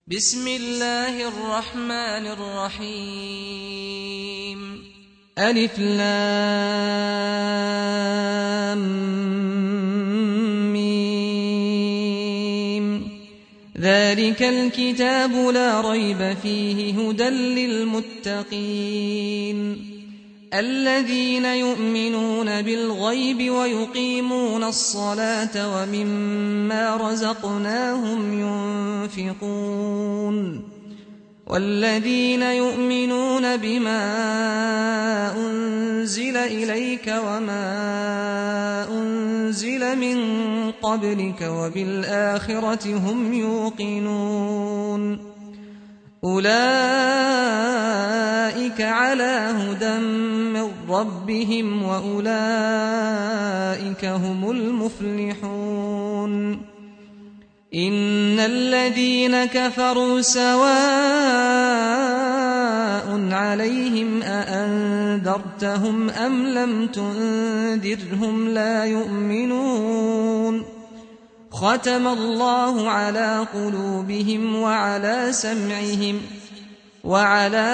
بسم الله الرحمن الرحيم ألف لام ميم. ذلك الكتاب لا ريب فيه هدى للمتقين الذين يؤمنون بالغيب ويقيمون الصلاة ومما رزقناهم ينفقون والذين يؤمنون بما أنزل إليك وما أنزل من قبلك وبالآخرة هم يوقنون أولئك على هدى من ربهم وأولئك هم المفلحون إن الذين كفروا سواء عليهم أأنذرتهم أم لم تنذرهم لا يؤمنون ختم الله على قلوبهم وعلى سمعهم وعلى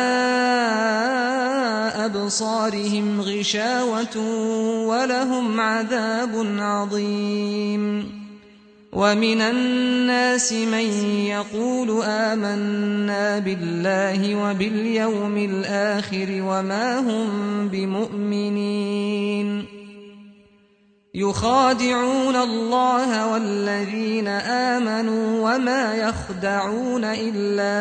أبصارهم غشاوة ولهم عذاب عظيم ومن الناس من يقول آمنا بالله وباليوم الآخر وما هم بمؤمنين يخادعون الله والذين آمنوا وما يخدعون إلا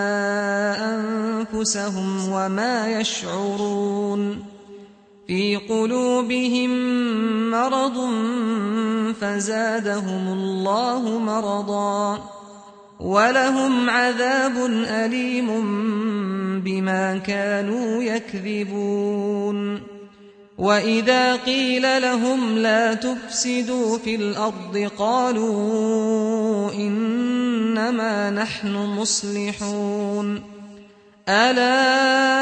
أنفسهم وما يشعرون في قلوبهم مرض فزادهم الله مرضا ولهم عذاب أليم بما كانوا يكذبون وإذا قيل لهم لا تفسدوا في الأرض قالوا إنما نحن مصلحون ألا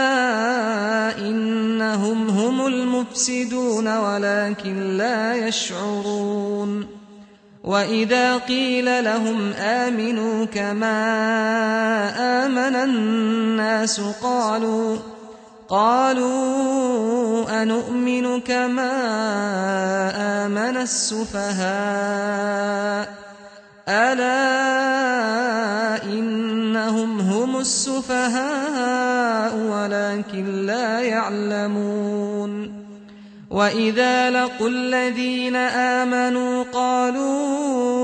إنهم هم المفسدون ولكن لا يشعرون وإذا قيل لهم آمنوا كما آمن الناس قالوا أنؤمن كما آمن السفهاء ألا إنهم هم السفهاء ولكن لا يعلمون وإذا لقوا الذين آمنوا قالوا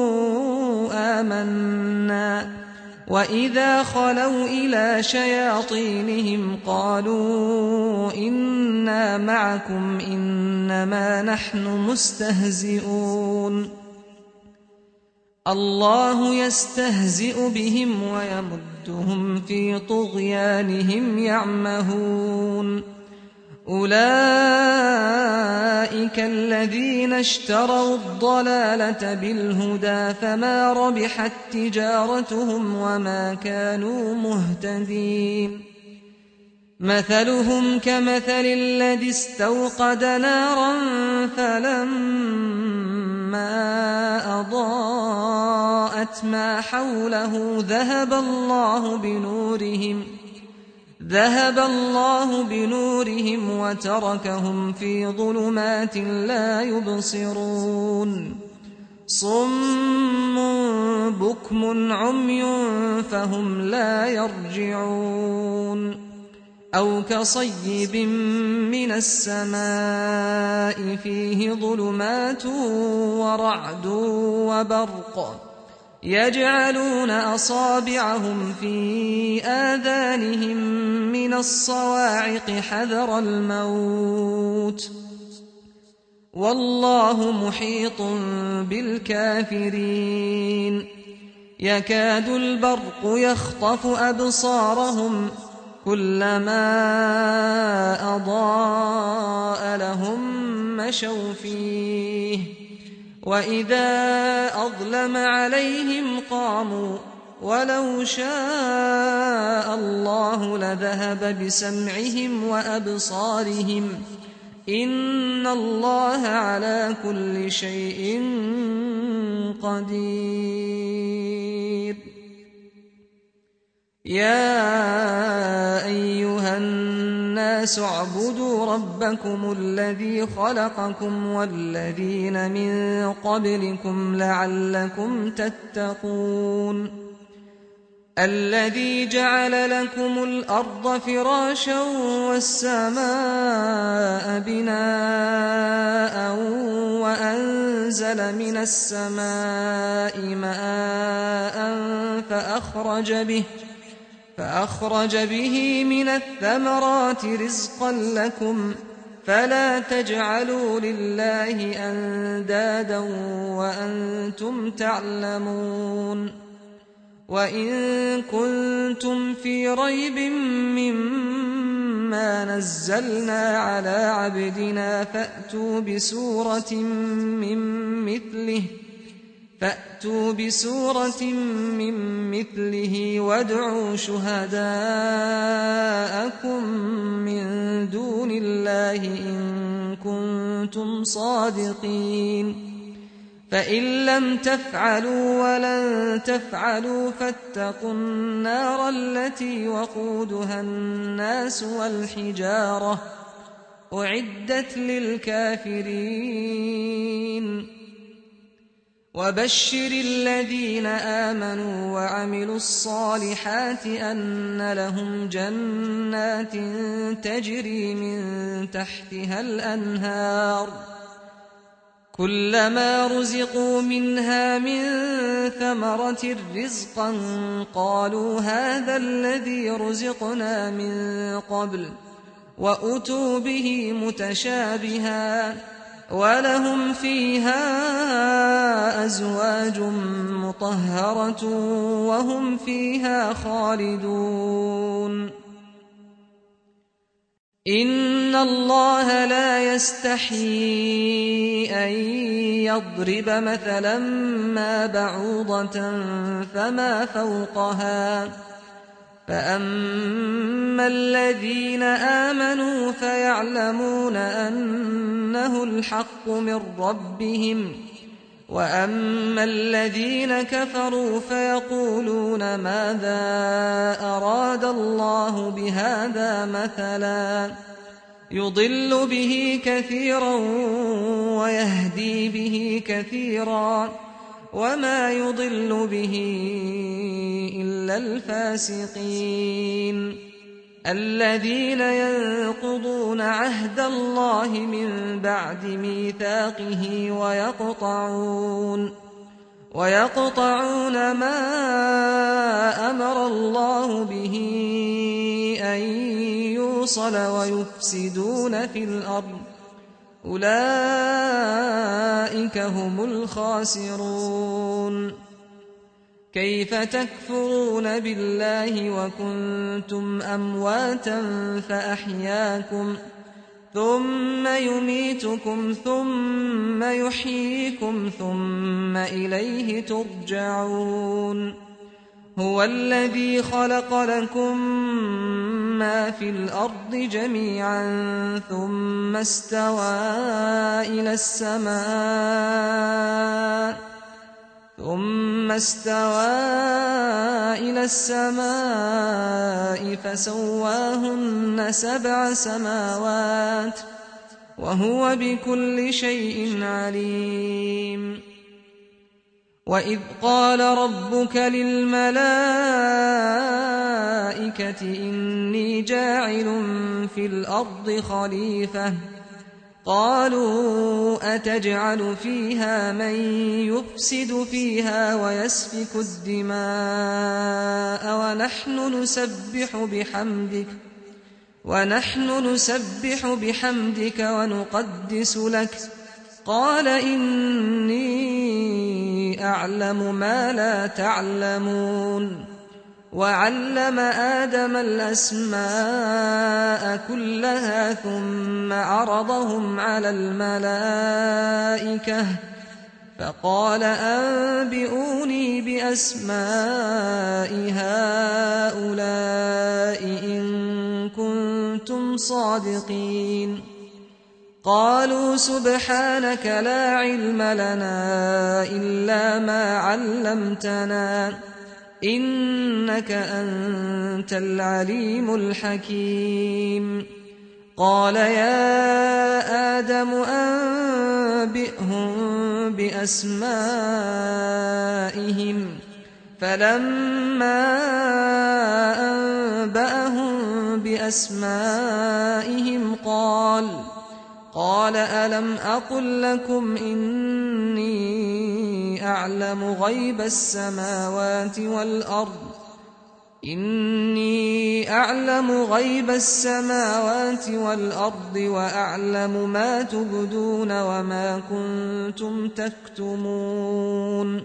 آمنا وإذا خلوا إلى شياطينهم قالوا إنا معكم إنما نحن مستهزئون الله يستهزئ بهم ويمدهم في طغيانهم يعمهون أولئك الذين اشتروا الضلالة بالهدى فما ربحت تجارتهم وما كانوا مهتدين مثلهم كمثل الذي استوقد نارا فلما أضاءت ما حوله ذهب الله بنورهم وتركهم في ظلمات لا يبصرون صم بكم عمي فهم لا يرجعون أو كصيب من السماء فيه ظلمات ورعد وبرق يجعلون أصابعهم في آذانهم من الصواعق حذر الموت والله محيط بالكافرين يكاد البرق يخطف أبصارهم كلما أضاء لهم مشوا فيه وإذا أظلم عليهم قاموا ولو شاء الله لذهب بسمعهم وأبصارهم إن الله على كل شيء قدير. يا أيها الناس اعبدوا ربكم الذي خلقكم والذين من قبلكم لعلكم تتقون الذي جعل لكم الأرض فراشا والسماء بناء وأنزل من السماء ماء فأخرج به من الثمرات رزقا لكم فلا تجعلوا لله أندادا وأنتم تعلمون وإن كنتم في ريب مما نزلنا على عبدنا فأتوا بسورة من مثله وادعوا شهداءكم من دون الله إن كنتم صادقين فإن لم تفعلوا ولن تفعلوا فاتقوا النار التي وقودها الناس والحجارة أعدت للكافرين وبشر الذين آمنوا وعملوا الصالحات أن لهم جنات تجري من تحتها الأنهار كلما رزقوا منها من ثمرة رزقا قالوا هذا الذي رزقنا من قبل وأتوا به متشابها ولهم فيها أزواج مطهرة وهم فيها خالدون إن الله لا يستحيي أن يضرب مثلا ما بعوضة فما فوقها فأما الذين آمنوا فيعلمون أنه الحق من ربهم وأما الذين كفروا فيقولون ماذا أراد الله بهذا مثلا يضل به كثيرا ويهدي به كثيرا وما يضل به إلا الفاسقين الذين ينقضون عهد الله من بعد ميثاقه ويقطعون ما أمر الله به أن يوصل ويفسدون في الأرض أولئك هم الخاسرون كيف تكفرون بالله وكنتم أمواتا فأحياكم ثم يميتكم ثم يحييكم ثم إليه ترجعون هو الذي خلق لكم ما في الأرض جميعا ثم استوى إلى السماء فسواهن 7 سماوات وهو بكل شيء عليم وإذ قال ربك للملائكة إني جاعل في الأرض خليفة قالوا أتجعل فيها من يفسد فيها ويسفك الدماء ونحن نسبح بحمدك ونقدس لك قال إني أعلم ما لا تعلمون وعلم آدم الأسماء كلها ثم عرضهم على الملائكة فقال أنبئوني بأسماء هؤلاء إن كنتم صادقين قالوا سبحانك لا علم لنا إلا ما علمتنا إنك أنت العليم الحكيم. قال يا آدم أنبئهم بأسمائهم. فلما أنبأهم بأسمائهم قال ألم أقل لكم إني أعلم غيب السماوات والأرض وأعلم ما تبدون وما كنتم تكتمون.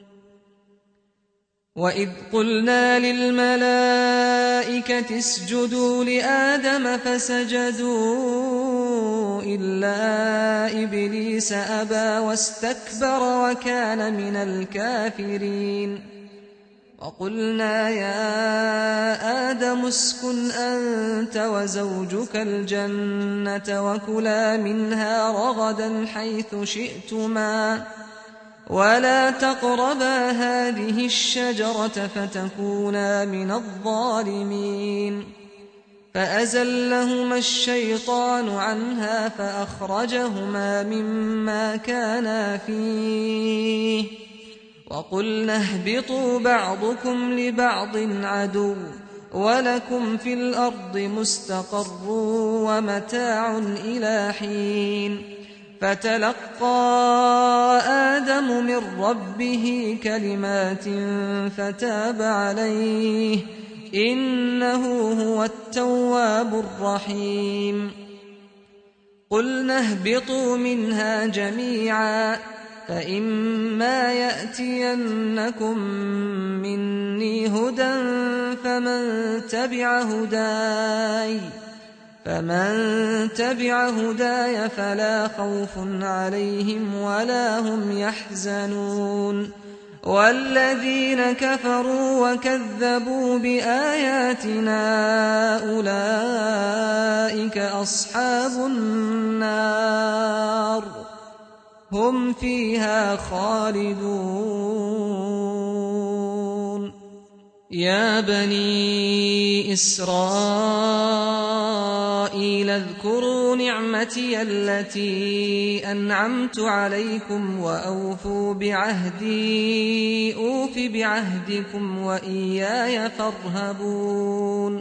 وإذ قلنا للملائكة اسجدوا لآدم فسجدوا إلا إبليس أبى واستكبر وكان من الكافرين. وقلنا يا آدم اسكن أنت وزوجك الجنة وكلا منها رغدا حيث شئتما ولا تقربا هذه الشجرة فتكونا من الظالمين. فأزلهما الشيطان عنها فأخرجهما مما كانا فيه وقلنا اهبطوا بعضكم لبعض عدو ولكم في الأرض مستقر ومتاع إلى حين. فتلقى آدم من ربه كلمات فتاب عليه إنه هو التواب الرحيم. قلنا اهبطوا منها جميعا فإما يأتينكم مني هدى فمن تبع هداي فلا خوف عليهم ولا هم يحزنون. والذين كفروا وكذبوا بآياتنا أولئك أصحاب النار هم فيها خالدون. يا بني إسرائيل اذكروا نعمتي التي أنعمت عليكم وأوفوا بعهدي أوف بعهدكم وإياي فارهبون.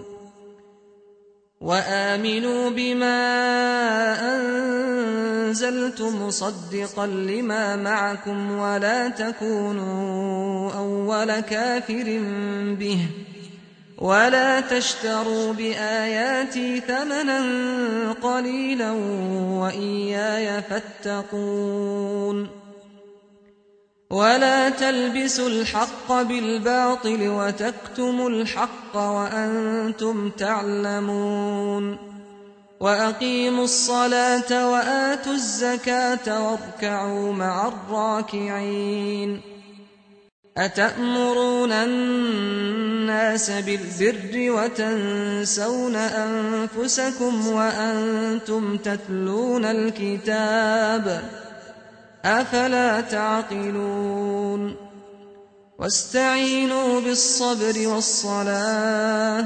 وآمنوا بما أنزلت مصدقا لما معكم ولا تكونوا أول كافر به ولا تشتروا بآياتي ثمنا قليلا وإياي فاتقون. ولا تلبسوا الحق بالباطل وتكتموا الحق وأنتم تعلمون. وأقيموا الصلاة وآتوا الزكاة واركعوا مع الراكعين. أتأمرون الناس بالبر وتنسون أنفسكم وأنتم تتلون الكتاب أفلا تعقلون. واستعينوا بالصبر والصلاة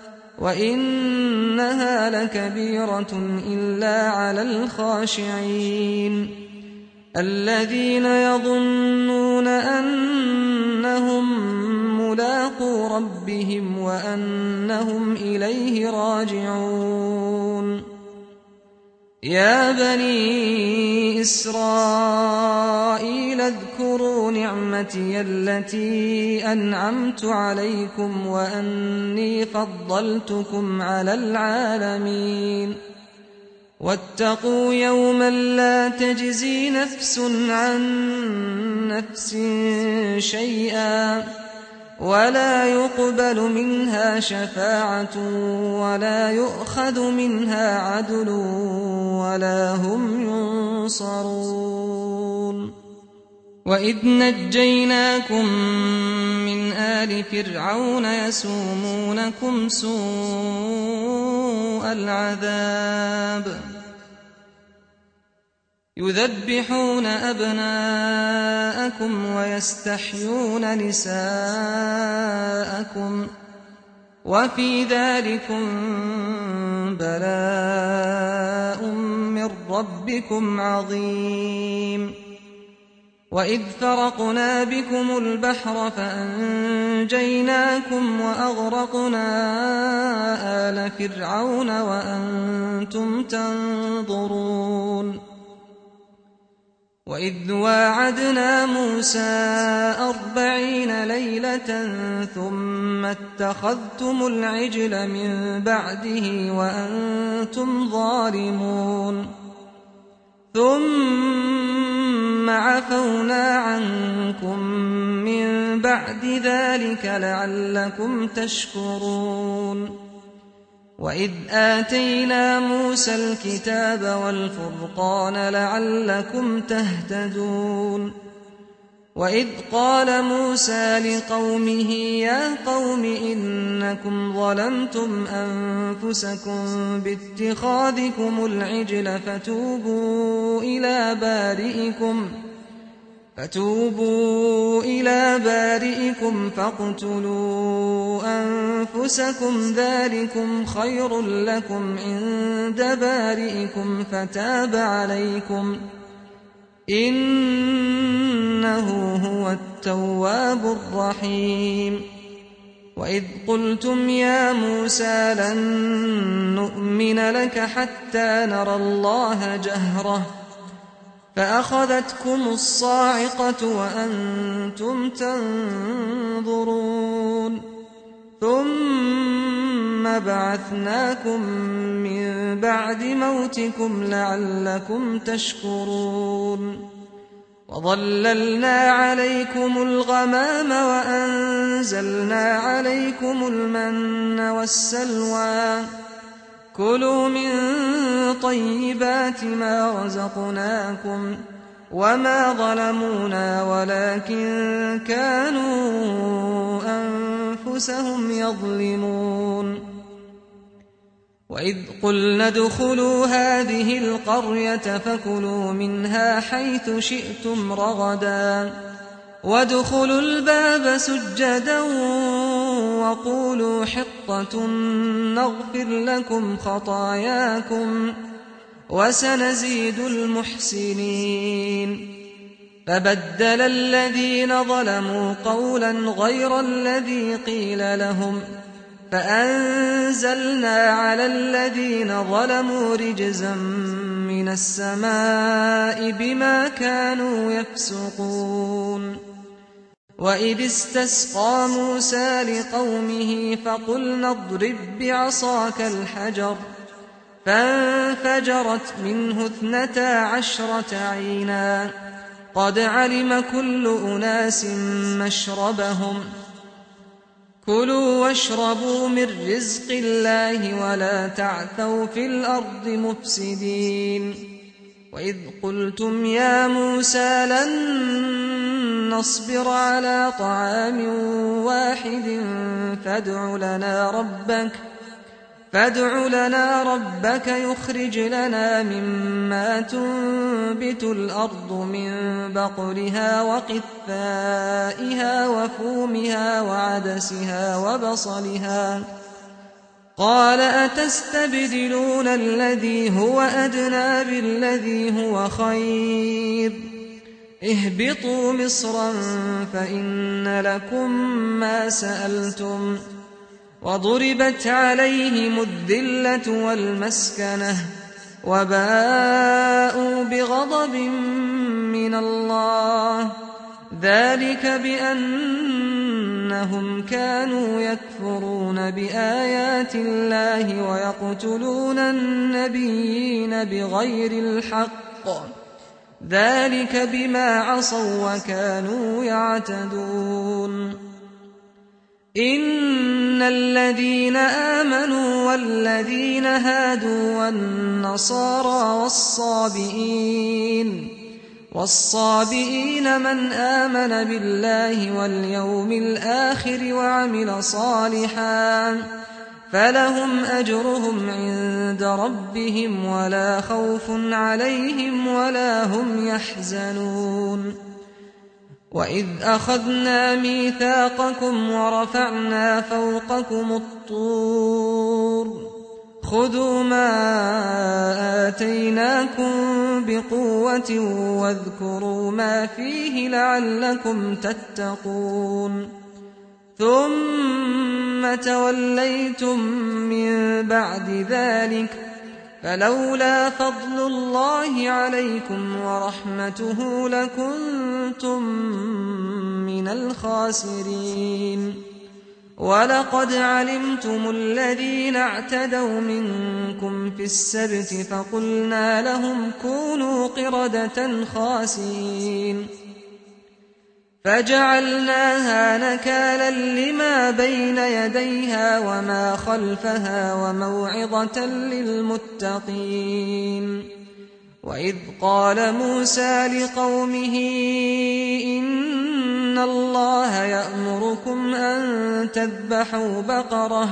وإنها لكبيرة إلا على الخاشعين الذين يظنون أنهم ملاقو ربهم وأنهم إليه راجعون. يا بني إسرائيل اذكروا نعمتي التي أنعمت عليكم وأني فضلتكم على العالمين. واتقوا يوما لا تجزي نفس عن نفس شيئا ولا يقبل منها شفاعة ولا يؤخذ منها عدل ولا هم ينصرون. وإذ نجيناكم من آل فرعون يسومونكم سوء العذاب يذبحون أبناءكم ويستحيون نساءكم وفي ذلكم بلاء من ربكم عظيم وإذ فرقنا بكم البحر فأنجيناكم وأغرقنا آل فرعون وأنتم تنظرون وإذ واعدنا موسى 40 ليلة ثم اتخذتم العجل من بعده وأنتم ظالمون ثم عفونا عنكم من بعد ذلك لعلكم تشكرون وإذ آتينا موسى الكتاب والفرقان لعلكم تهتدون وإذ قال موسى لقومه يا قوم إنكم ظلمتم أنفسكم باتخاذكم العجل فتوبوا إلى بارئكم فاقتلوا أنفسكم ذلكم خير لكم عند بارئكم فتاب عليكم إنه هو التواب الرحيم وإذ قلتم يا موسى لن نؤمن لك حتى نرى الله جهرة فأخذتكم الصاعقة وأنتم تنظرون ثم بعثناكم من بعد موتكم لعلكم تشكرون وظللنا عليكم الغمام وأنزلنا عليكم المن والسلوى كلوا من طيبات ما رزقناكم وما ظلمونا ولكن كانوا أنفسهم يظلمون وإذ قلنا ادخلوا هذه القرية فكلوا منها حيث شئتم رغدا وادخلوا الباب سجدا وقولوا حطة نغفر لكم خطاياكم وسنزيد المحسنين فبدل الذين ظلموا قولا غير الذي قيل لهم فأنزلنا على الذين ظلموا رجزا من السماء بما كانوا يفسقون وإذ استسقى موسى لقومه فقلنا اضرب بعصاك الحجر فانفجرت منه 12 عينا قد علم كل أناس مشربهم كلوا واشربوا من رزق الله ولا تعثوا في الأرض مفسدين وإذ قلتم يا موسى لن نصبر على طعام واحد فادع لنا ربك يخرج لنا مما تنبت الأرض من بقلها وقثائها وفومها وعدسها وبصلها قال أتستبدلون الذي هو أدنى بالذي هو خير اهبطوا مصرا فإن لكم ما سألتم وضربت عليهم الذلة والمسكنة وباءوا بغضب من الله ذلك بأنهم كانوا يكفرون بآيات الله ويقتلون النبيين بغير الحق ذلك بما عصوا وكانوا يعتدون إن الذين آمنوا والذين هادوا والنصارى والصابئين من آمن بالله واليوم الآخر وعمل صالحا فلهم أجرهم عند ربهم ولا خوف عليهم ولا هم يحزنون وإذ أخذنا ميثاقكم ورفعنا فوقكم الطور خذوا ما آتيناكم بقوة واذكروا ما فيه لعلكم تتقون ثم توليتم من بعد ذلك فلولا فضل الله عليكم ورحمته لكنتم من الخاسرين ولقد علمتم الذين اعتدوا منكم في السبت فقلنا لهم كونوا قردة خاسئين فجعلناها نكالا لما بين يديها وما خلفها وموعظة للمتقين وإذ قال موسى لقومه إن الله يأمركم أن تذبحوا بقرة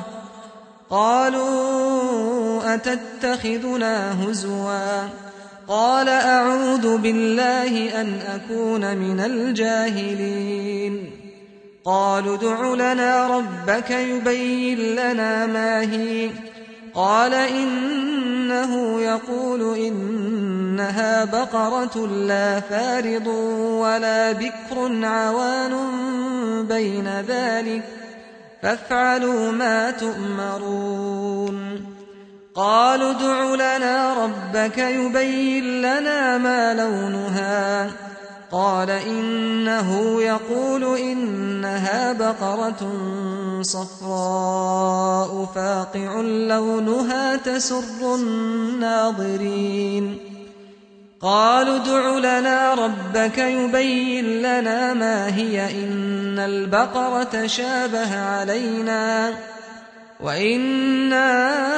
قالوا أتتخذنا هزوا قال أعوذ بالله أن أكون من الجاهلين قالوا ادع لنا ربك يبين لنا ما هي قال إنه يقول إنها بقرة لا فارض ولا بكر عوان بين ذلك فافعلوا ما تؤمرون قالوا ادع لنا ربك يبين لنا ما لونها قال إنه يقول إنها بقرة صفراء فاقع لونها تسر الناظرين قالوا ادع لنا ربك يبين لنا ما هي إن البقرة شابه علينا وإنا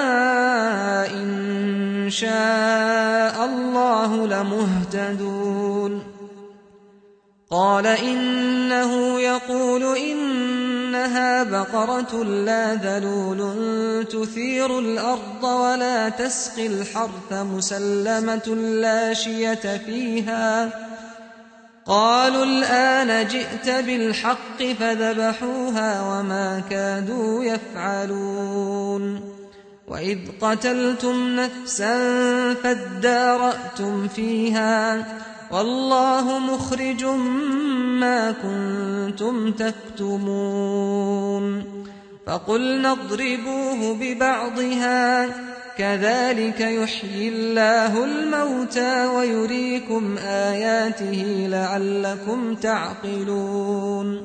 إن شاء الله لمهتدون قال إنه يقول إنها بقرة لا ذلول تثير الأرض ولا تسقي الحرث مسلمة لا شية فيها قالوا الآن جئت بالحق فذبحوها وما كادوا يفعلون وإذ قتلتم نفسا فادارأتم فيها والله مخرج ما كنتم تكتمون فقلنا اضربوه ببعضها كذلك يحيي الله الموتى ويريكم آياته لعلكم تعقلون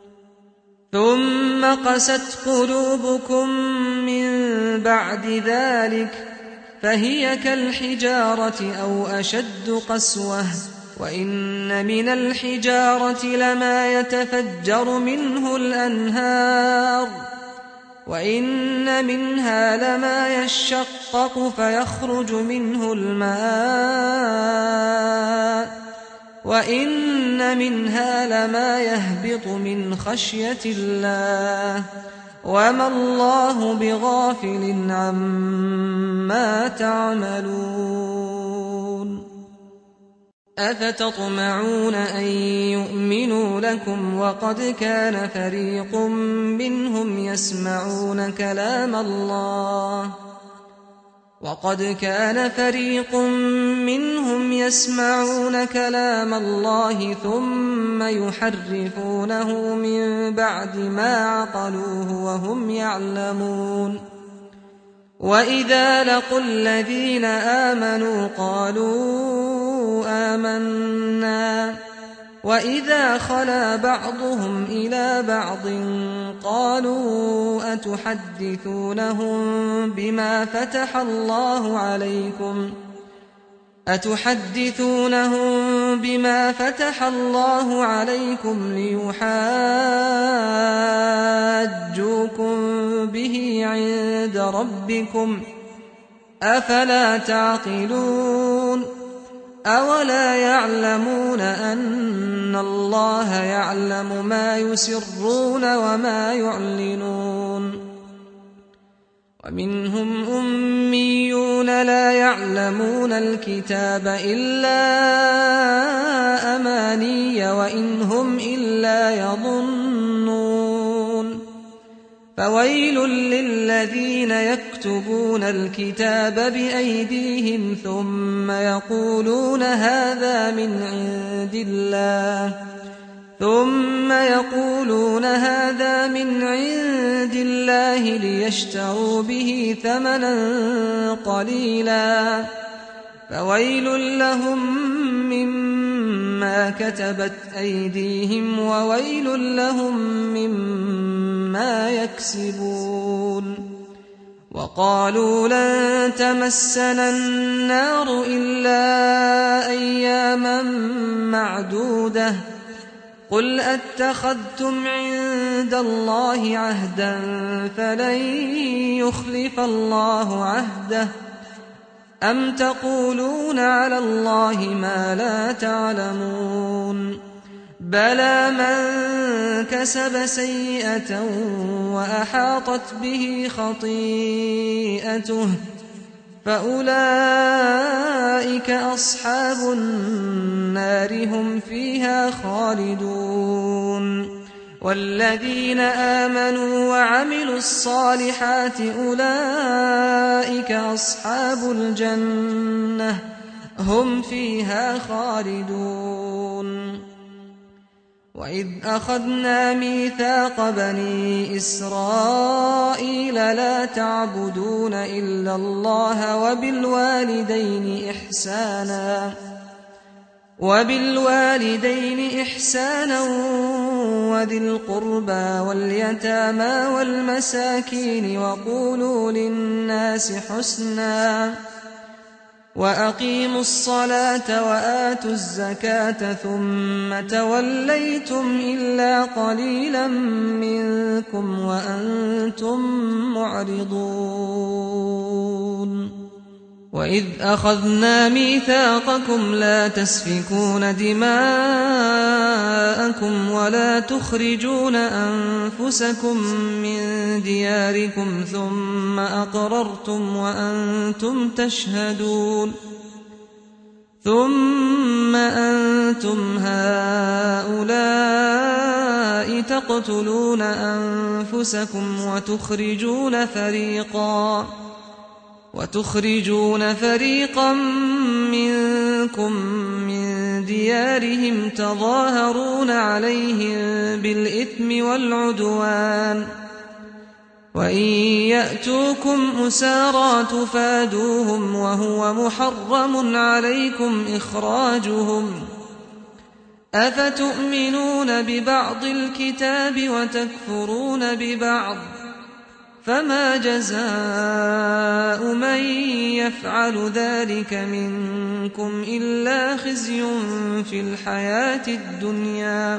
ثم قست قلوبكم من بعد ذلك فهي كالحجارة أو أشد قسوة وإن من الحجارة لما يتفجر منه الأنهار وإن منها لما يشقق فيخرج منه الماء وإن منها لما يهبط من خشية الله وما الله بغافل عما تعملون أفتطمعون أن يؤمنوا لكم وقد كان فريق منهم يسمعون كلام الله ثم يحرفونه من بعد ما عقلوه وهم يعلمون وإذا لقوا الذين آمنوا قالوا آمنا وإذا خلا بعضهم إلى بعض قالوا أتحدثونهم بما فتح الله عليكم ليحاجوكم به عند ربكم أفلا تعقلون أولا يعلمون أن الله يعلم ما يسرون وما يعلنون ومنهم أميون لا يعلمون الكتاب إلا أماني وإن هم إلا يظنون فويل للذين يكتبون الكتاب بأيديهم ثم يقولون هذا من عند الله ليشتروا به ثمنا قليلا فويل لهم مما كتبت أيديهم وويل لهم مما يكسبون وقالوا لن تمسنا النار إلا أياما معدودة قل أتخذتم عند الله عهدا فلن يخلف الله عهده أم تقولون على الله ما لا تعلمون بلى من كسب سيئة وأحاطت به خطيئته فأولئك أصحاب النار هم فيها خالدون والذين آمنوا وعملوا الصالحات أولئك أصحاب الجنة هم فيها خالدون وإذ أخذنا ميثاق بني إسرائيل لا تعبدون إلا الله وبالوالدين إحسانا وذي القربى واليتامى والمساكين وقولوا للناس حسنا وأقيموا الصلاة وآتوا الزكاة ثم توليتم إلا قليلا منكم وأنتم معرضون وإذ أخذنا ميثاقكم لا تسفكون دماءكم ولا تخرجون أنفسكم من دياركم ثم أقررتم وأنتم تشهدون ثم أنتم هؤلاء تقتلون أنفسكم وتخرجون فريقا منكم من ديارهم تظاهرون عليهم بالإثم والعدوان وإن يأتوكم أسارى تفادوهم وهو محرم عليكم إخراجهم أفتؤمنون ببعض الكتاب وتكفرون ببعض فما جزاء من يفعل ذلك منكم إلا خزي في الحياة الدنيا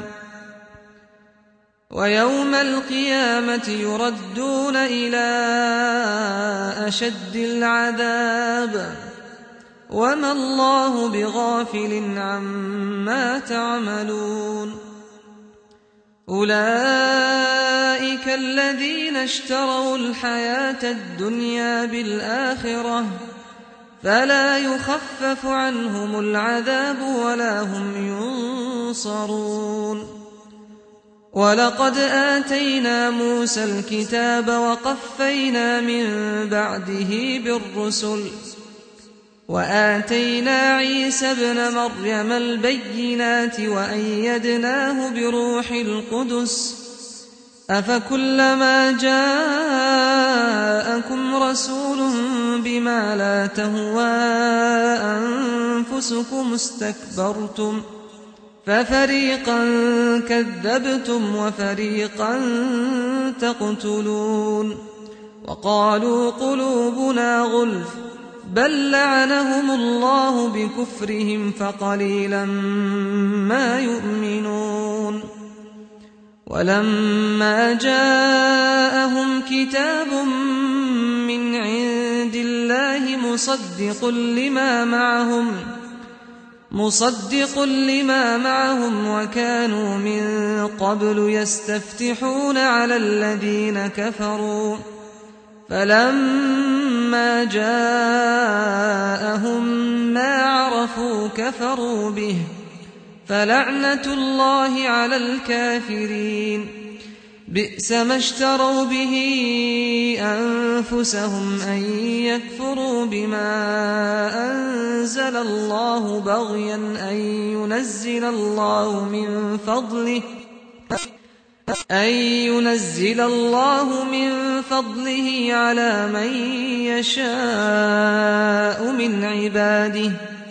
ويوم القيامة يردون إلى أشد العذاب وما الله بغافل عما تعملون أولئك الذين اشتروا الحياة الدنيا بالآخرة فلا يخفف عنهم العذاب ولا هم ينصرون ولقد آتينا موسى الكتاب وقفينا من بعده بالرسل وآتينا عيسى ابن مريم البينات وأيدناه بروح القدس أفكلما جاءكم رسول بما لا تهوى أنفسكم استكبرتم ففريقا كذبتم وفريقا تقتلون وقالوا قلوبنا غلف بل لعنهم الله بكفرهم فقليلا ما يؤمنون ولما جاءهم كتاب من عند الله مصدق لما معهم وكانوا من قبل يستفتحون على الذين كفروا فلما جاءهم ما عرفوا كفروا به فلعنة الله على الكافرين بئس ما اشتروا به أنفسهم أن يكفروا بما أنزل الله بغيا أن ينزل الله من فضله على من يشاء من عباده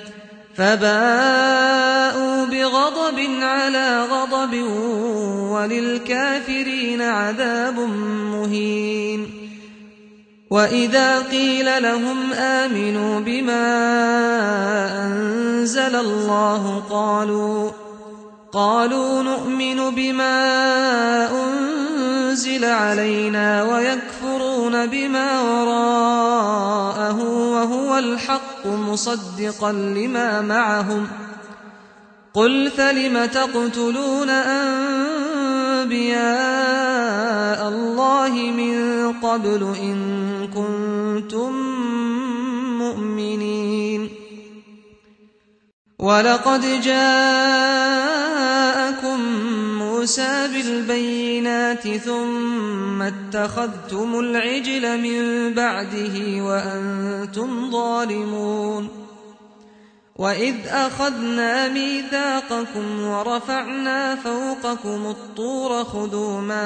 فباءوا بغضب على غضب وللكافرين عذاب مهين وإذا قيل لهم آمنوا بما أنزل الله قالوا نؤمن بما أنزل علينا ويكفرون بما وراءه وهو الحق مصدقا لما معهم قل فلم تقتلون أنبياء الله من قبل إن كنتم مؤمنين ولقد جاءكم موسى بالبينات ثم اتخذتم العجل من بعده وأنتم ظالمون وإذ أخذنا ميثاقكم ورفعنا فوقكم الطور خذوا ما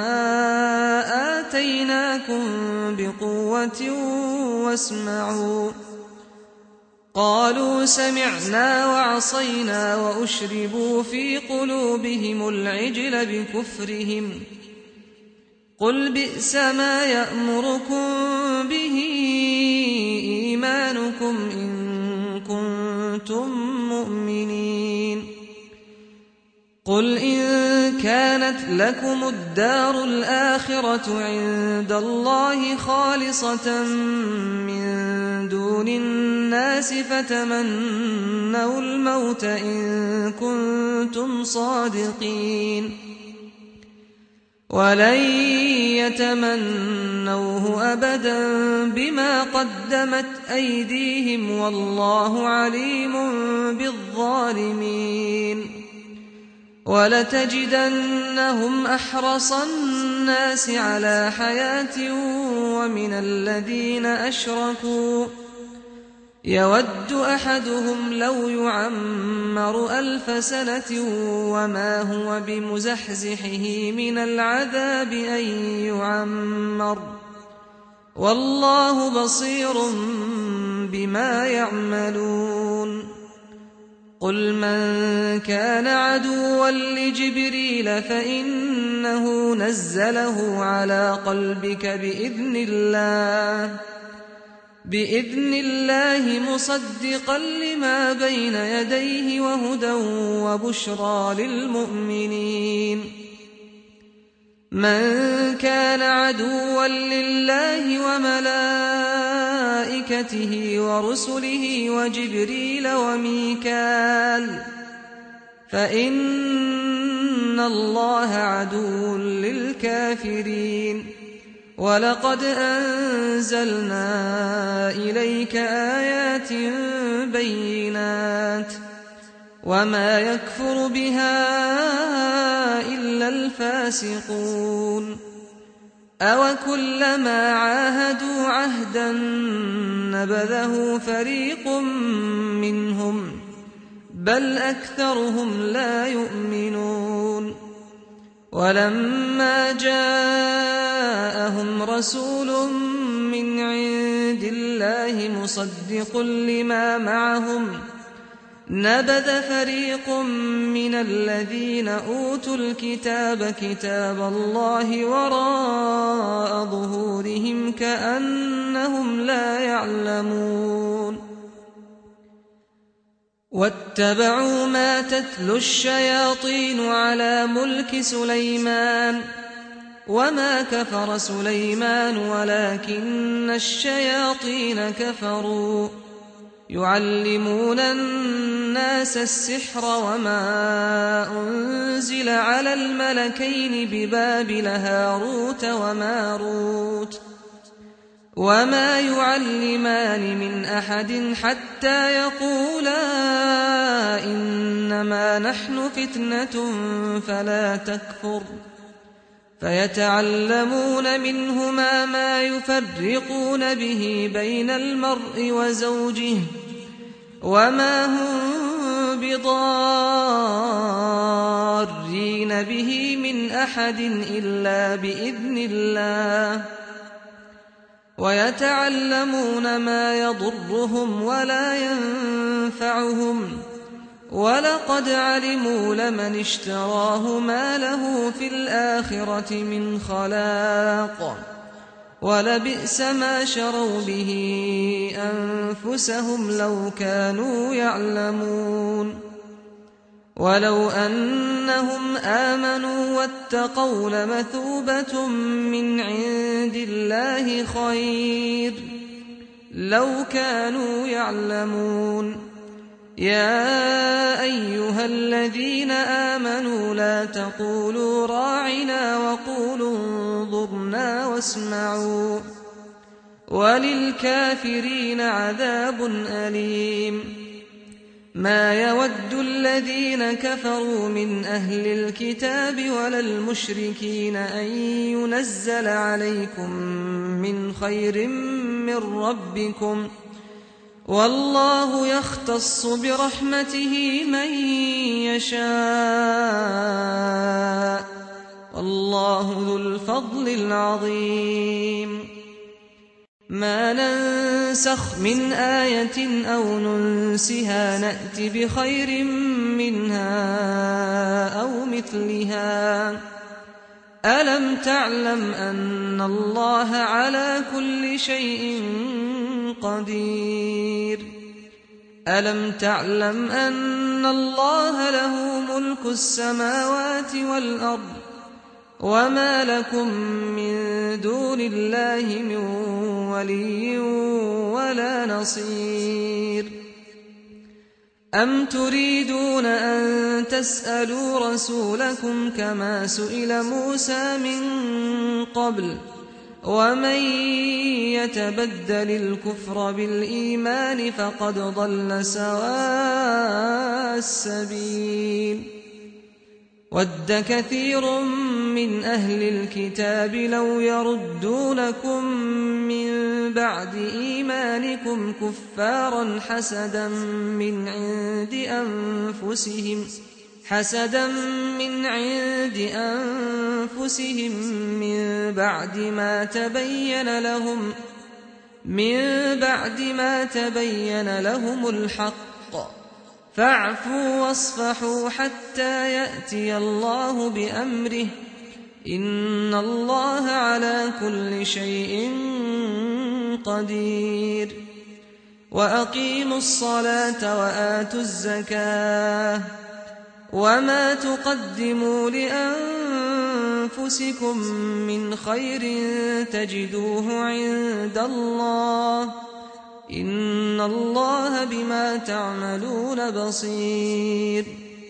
آتيناكم بقوة واسمعوا قالوا سمعنا وعصينا وأشربوا في قلوبهم العجل بكفرهم قل بئس ما يأمركم به إيمانكم إن كنتم مؤمنين قل إن كانت لكم الدار الآخرة عند الله خالصة من دون الناس فتمنوا الموت إن كنتم صادقين ولن يتمنوه أبدا بما قدمت أيديهم والله عليم بالظالمين ولتجدنهم أحرص الناس على حياة ومن الذين أشركوا يود أحدهم لو يعمر 1000 سنة وما هو بمزحزحه من العذاب أن يعمر والله بصير بما يعملون قل من كان عدوا لجبريل فإنه نزله على قلبك بإذن الله مصدقا لما بين يديه وهدى وبشرى للمؤمنين من كان عدوا لله وملائكته ورسله وجبريل وميكال فإن الله عدو للكافرين ولقد أنزلنا إليك آيات بينات وما يكفر بها إلا الفاسقون أوكلما عاهدوا عهدا نبذه فريق منهم بل أكثرهم لا يؤمنون ولما جاءهم رسول من عند الله مصدق لما معهم نبذ فريق من الذين أوتوا الكتاب كتاب الله وراء ظهورهم كأنهم لا يعلمون واتبعوا ما تتلو الشياطين على ملك سليمان وما كفر سليمان ولكن الشياطين كفروا يعلمون الناس السحر وما أنزل على الملكين ببابل هاروت وماروت وما يعلمان من أحد حتى يقولا إنما نحن فتنة فلا تكفر فيتعلمون منهما ما يفرقون به بين المرء وزوجه وما هم بضارين به من أحد إلا بإذن الله ويتعلمون ما يضرهم ولا ينفعهم ولقد علموا لمن اشتراه ما له في الآخرة من خلاق ولبئس ما شروا به أنفسهم لو كانوا يعلمون ولو أنهم آمنوا واتقوا لمثوبة من عند الله خير لو كانوا يعلمون يا أيها الذين آمنوا لا تقولوا راعنا وقولوا انظرنا واسمعوا وللكافرين عذاب أليم ما يود الذين كفروا من أهل الكتاب ولا المشركين أن ينزل عليكم من خير من ربكم والله يختص برحمته من يشاء والله ذو الفضل العظيم ما ننسخ من آية أو ننسها نأت بخير منها أو مثلها ألم تعلم أن الله على كل شيء قدير ألم تعلم أن الله له ملك السماوات والأرض وما لكم من دون الله من ولي ولا نصير أم تريدون أن تسألوا رسولكم كما سئل موسى من قبل ومن يتبدل الكفر بالإيمان فقد ضل سواء السبيل ود كثير من أهل الكتاب لو يردونكم من بعد إيمانكم كفارا حسدا من عند أنفسهم من بعد ما تبين لهم الحق فاعفوا واصفحوا حتى يأتي الله بأمره إن الله على كل شيء قدير وأقيموا الصلاة وآتوا الزكاة وما تقدموا لأنفسكم من خير تجدوه عند الله إن الله بما تعملون بصير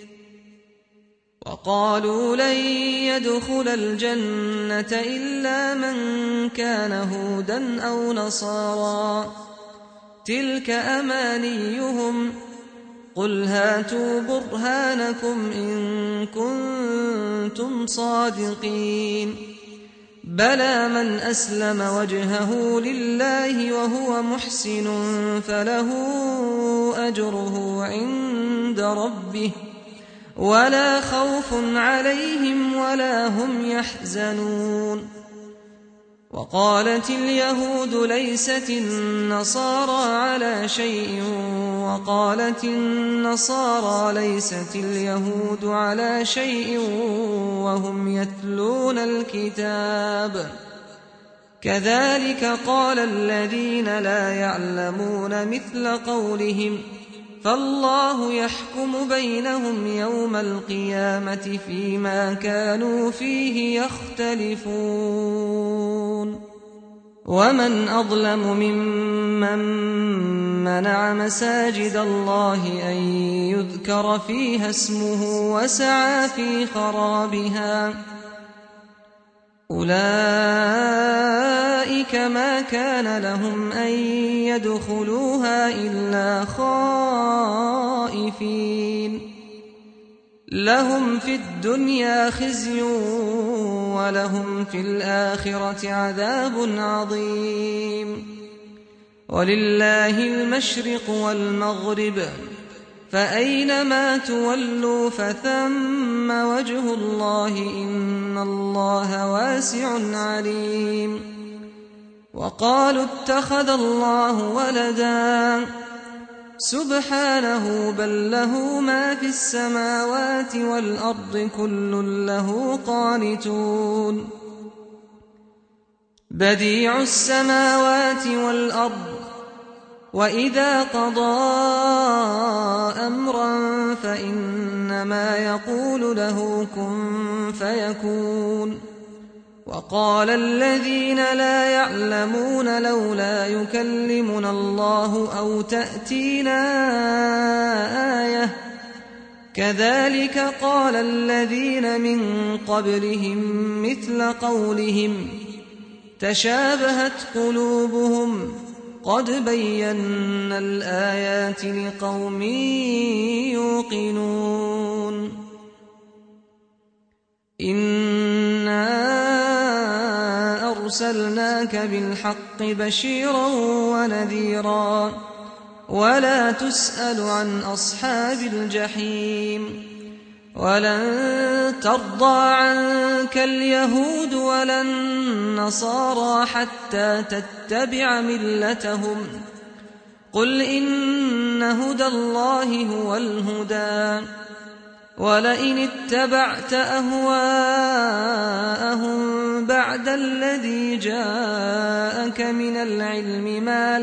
وقالوا لن يدخل الجنة إلا من كان هودا أو نصارى تلك أمانيهم قل هاتوا برهانكم إن كنتم صادقين بلى من أسلم وجهه لله وهو محسن فله أجره عند ربه ولا خوف عليهم ولا هم يحزنون وقالت اليهود ليست النصارى على شيء وقالت النصارى ليست اليهود على شيء وهم يتلون الكتاب كذلك قال الذين لا يعلمون مثل قولهم فالله يحكم بينهم يوم القيامة فيما كانوا فيه يختلفون ومن أظلم ممن منع مساجد الله أن يذكر فيها اسمه وسعى في خرابها أولئك ما كان لهم أن يدخلوها إلا خائفين لهم في الدنيا خزي ولهم في الآخرة عذاب عظيم ولله المشرق والمغرب فأينما تولوا فثم وجه الله إن الله واسع عليم وقالوا اتخذ الله ولدا سبحانه بل له ما في السماوات والأرض كل له قانتون بديع السماوات والأرض وإذا قضى أمرا فإنما يقول له كن فيكون وقال الذين لا يعلمون لولا يكلمنا الله أو تأتينا آية كذلك قال الذين من قبلهم مثل قولهم تشابهت قلوبهم قد بينا الآيات لقوم يوقنون إنا أرسلناك بالحق بشيرا ونذيرا ولا تسأل عن أصحاب الجحيم ولن ترضى عنك اليهود ولا النصارى حتى تتبع ملتهم قل إن هدى الله هو الهدى ولئن اتبعت أهواءهم بعد الذي جاءك من العلم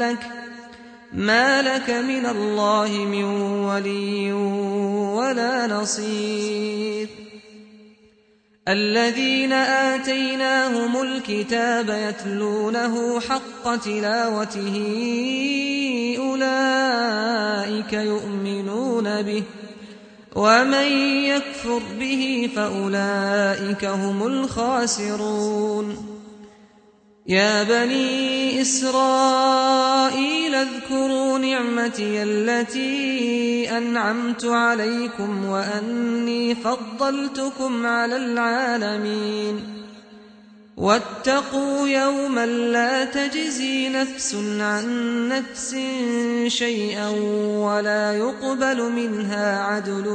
ما لك من الله من ولي ولا نصير الذين آتيناهم الكتاب يتلونه حق تلاوته أولئك يؤمنون به ومن يكفر به فأولئك هم الخاسرون يا بني إسرائيل اذكروا نعمتي التي أنعمت عليكم وأني فضلتكم على العالمين واتقوا يوما لا تجزي نفس عن نفس شيئا ولا يقبل منها عدل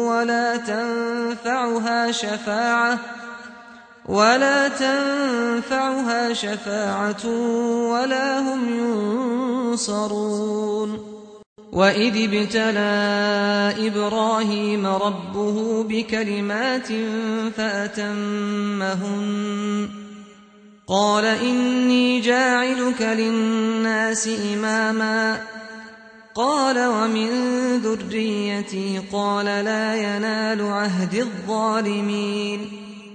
ولا تنفعها شفاعة ولا هم ينصرون وإذ ابتلى إبراهيم ربه بكلمات فأتمهن قال إني جاعلك للناس إماما قال ومن ذريتي قال لا ينال عهد الظالمين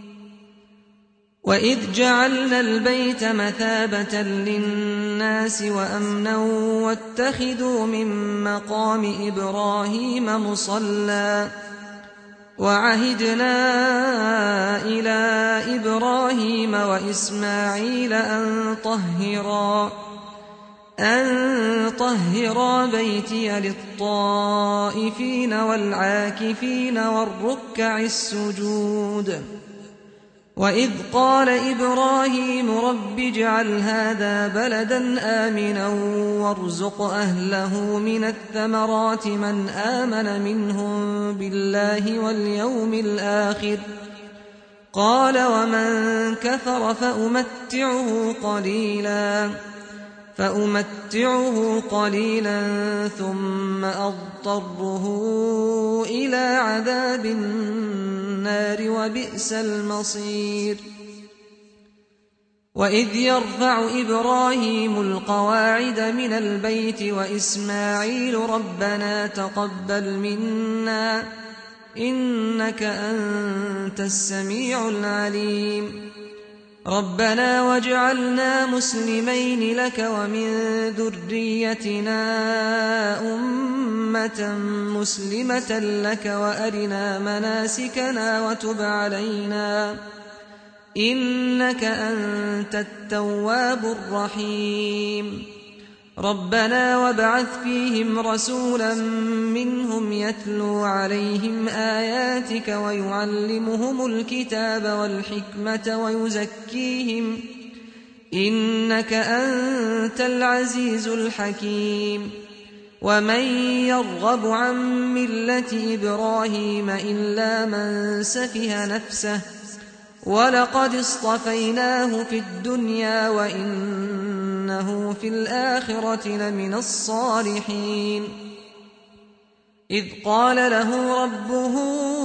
وإذ جعلنا البيت مثابة للناس وأمنا واتخذوا من مقام إبراهيم مصلى وعهدنا إلى إبراهيم وإسماعيل أن طهرا بيتي للطائفين والعاكفين والركع السجود وإذ قال إبراهيم رب اجعل هذا بلدا آمنا وارزق أهله من الثمرات من آمن منهم بالله واليوم الآخر قال ومن كفر فأمتعه قليلا ثم أضطره إلى عذاب النار وبئس المصير وإذ يرفع إبراهيم القواعد من البيت وإسماعيل ربنا تقبل منا إنك أنت السميع العليم ربنا واجعلنا مسلمين لك ومن ذريتنا أمة مسلمة لك وأرنا مناسكنا إنك أنت التواب الرحيم ربنا وابعث فيهم رسولا منهم يتلو عليهم آياتك ويعلمهم الكتاب والحكمة ويزكيهم إنك أنت العزيز الحكيم ومن يرغب عن ملة إبراهيم إلا من سفه نفسه ولقد اصطفيناه في الدنيا وإنه في الآخرة لمن الصالحين إذ قال له ربه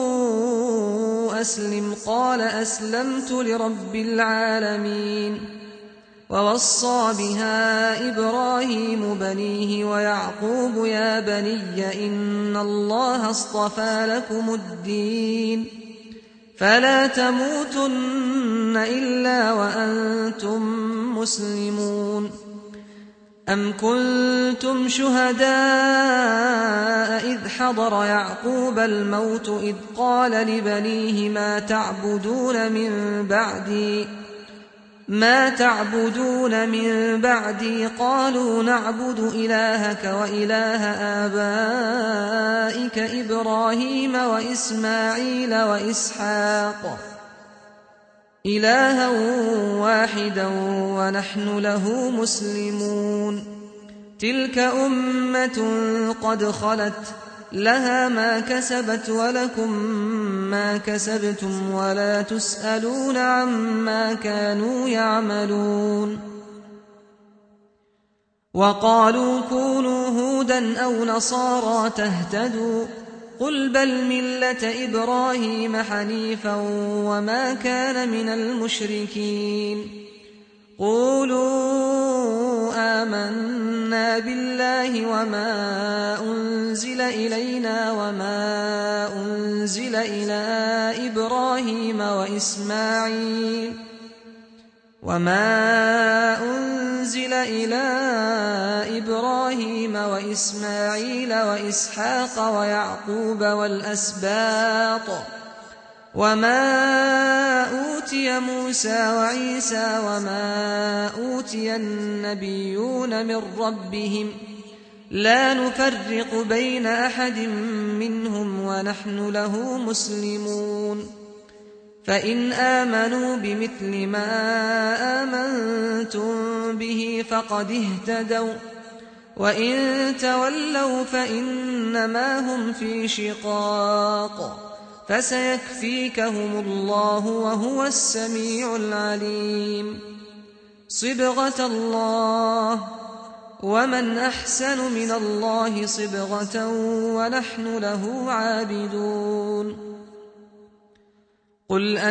أسلم قال أسلمت لرب العالمين ووصى بها إبراهيم بنيه ويعقوب يا بني إن الله اصطفى لكم الدين فلا تموتن إلا وأنتم مسلمون أم كنتم شهداء إذ حضر يعقوب الموت إذ قال لبنيه ما تعبدون من بعدي قالوا نعبد إلهك وإله آبائك إبراهيم وإسماعيل وإسحاق إلها واحدا ونحن له مسلمون تلك أمة قد خلت لها ما كسبت ولكم ما كسبتم ولا تسألون عما كانوا يعملون وقالوا كونوا هودا أو نصارى تهتدوا قل بل ملة إبراهيم حنيفا وما كان من المشركين قولوا آمنا بالله وما أنزل إلينا وما أنزل إلى إبراهيم وإسماعيل وإسحاق ويعقوب والأسباط وما أوتي موسى وعيسى وما أوتي النبيون من ربهم لا نفرق بين أحد منهم ونحن له مسلمون فإن آمنوا بمثل ما آمنتم به فقد اهتدوا وإن تولوا فإنما هم في شقاق فسيكفيكهم الله وهو السميع العليم صبغة الله ومن أحسن من الله صبغة ونحن له عابدون قل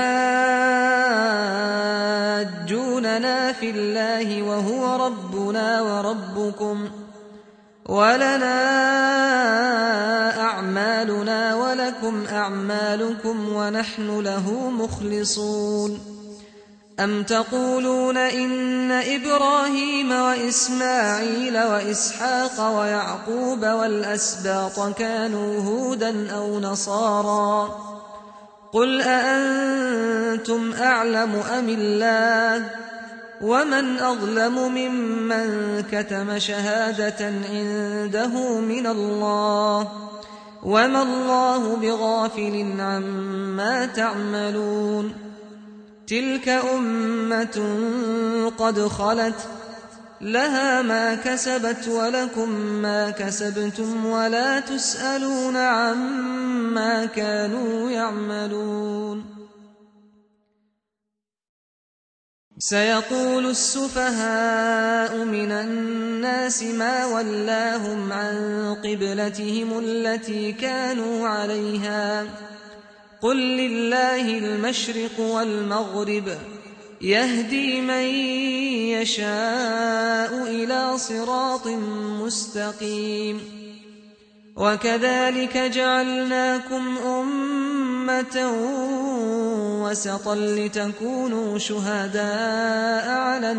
أتحاجوننا في الله وهو ربنا وربكم ولنا أعمالنا ولكم أعمالكم ونحن له مخلصون أم تقولون إن إبراهيم وإسماعيل وإسحاق ويعقوب والأسباط كانوا هودا أو نصارى قل أأنتم أعلم أم الله ومن أظلم ممن كتم شهادة عنده من الله وما الله بغافل عما تعملون تلك أمة قد خلت لها ما كسبت ولكم ما كسبتم ولا تسألون عما كانوا يعملون سيقول السفهاء من الناس ما ولاهم عن قبلتهم التي كانوا عليها قل لله المشرق والمغرب يهدي من يشاء إلى صراط مستقيم وكذلك جعلناكم أمة وسطا لتكونوا شهداء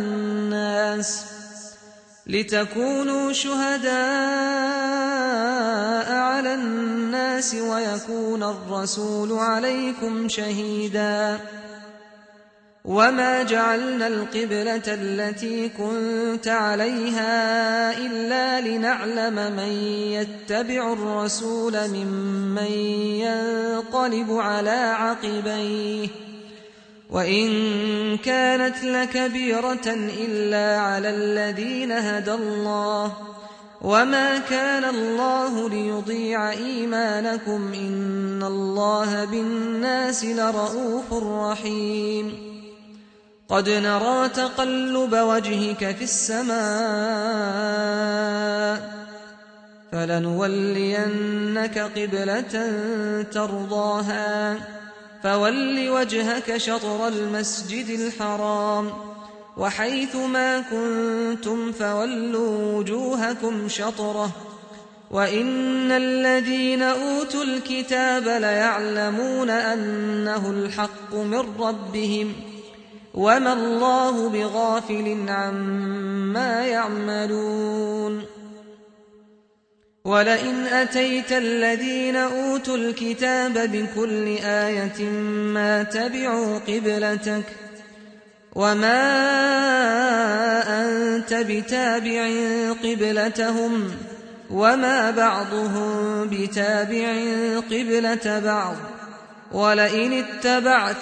على الناس ويكون الرسول عليكم شهيدا وما جعلنا القبلة التي كنت عليها إلا لنعلم من يتبع الرسول ممن ينقلب على عقبيه وإن كانت لكبيرة إلا على الذين هدى الله وما كان الله ليضيع إيمانكم إن الله بالناس لرءوف رحيم قد نرى تقلب وجهك في السماء فلنولينك قبلة ترضاها فول وجهك شطر المسجد الحرام وحيث ما كنتم فولوا وجوهكم شطره وإن الذين أوتوا الكتاب ليعلمون أنه الحق من ربهم وما الله بغافل عما يعملون ولئن أتيت الذين أوتوا الكتاب بكل آية ما تبعوا قبلتك وما أنت بتابع قبلتهم وما بعضهم بتابع قبلة بعض ولئن اتبعت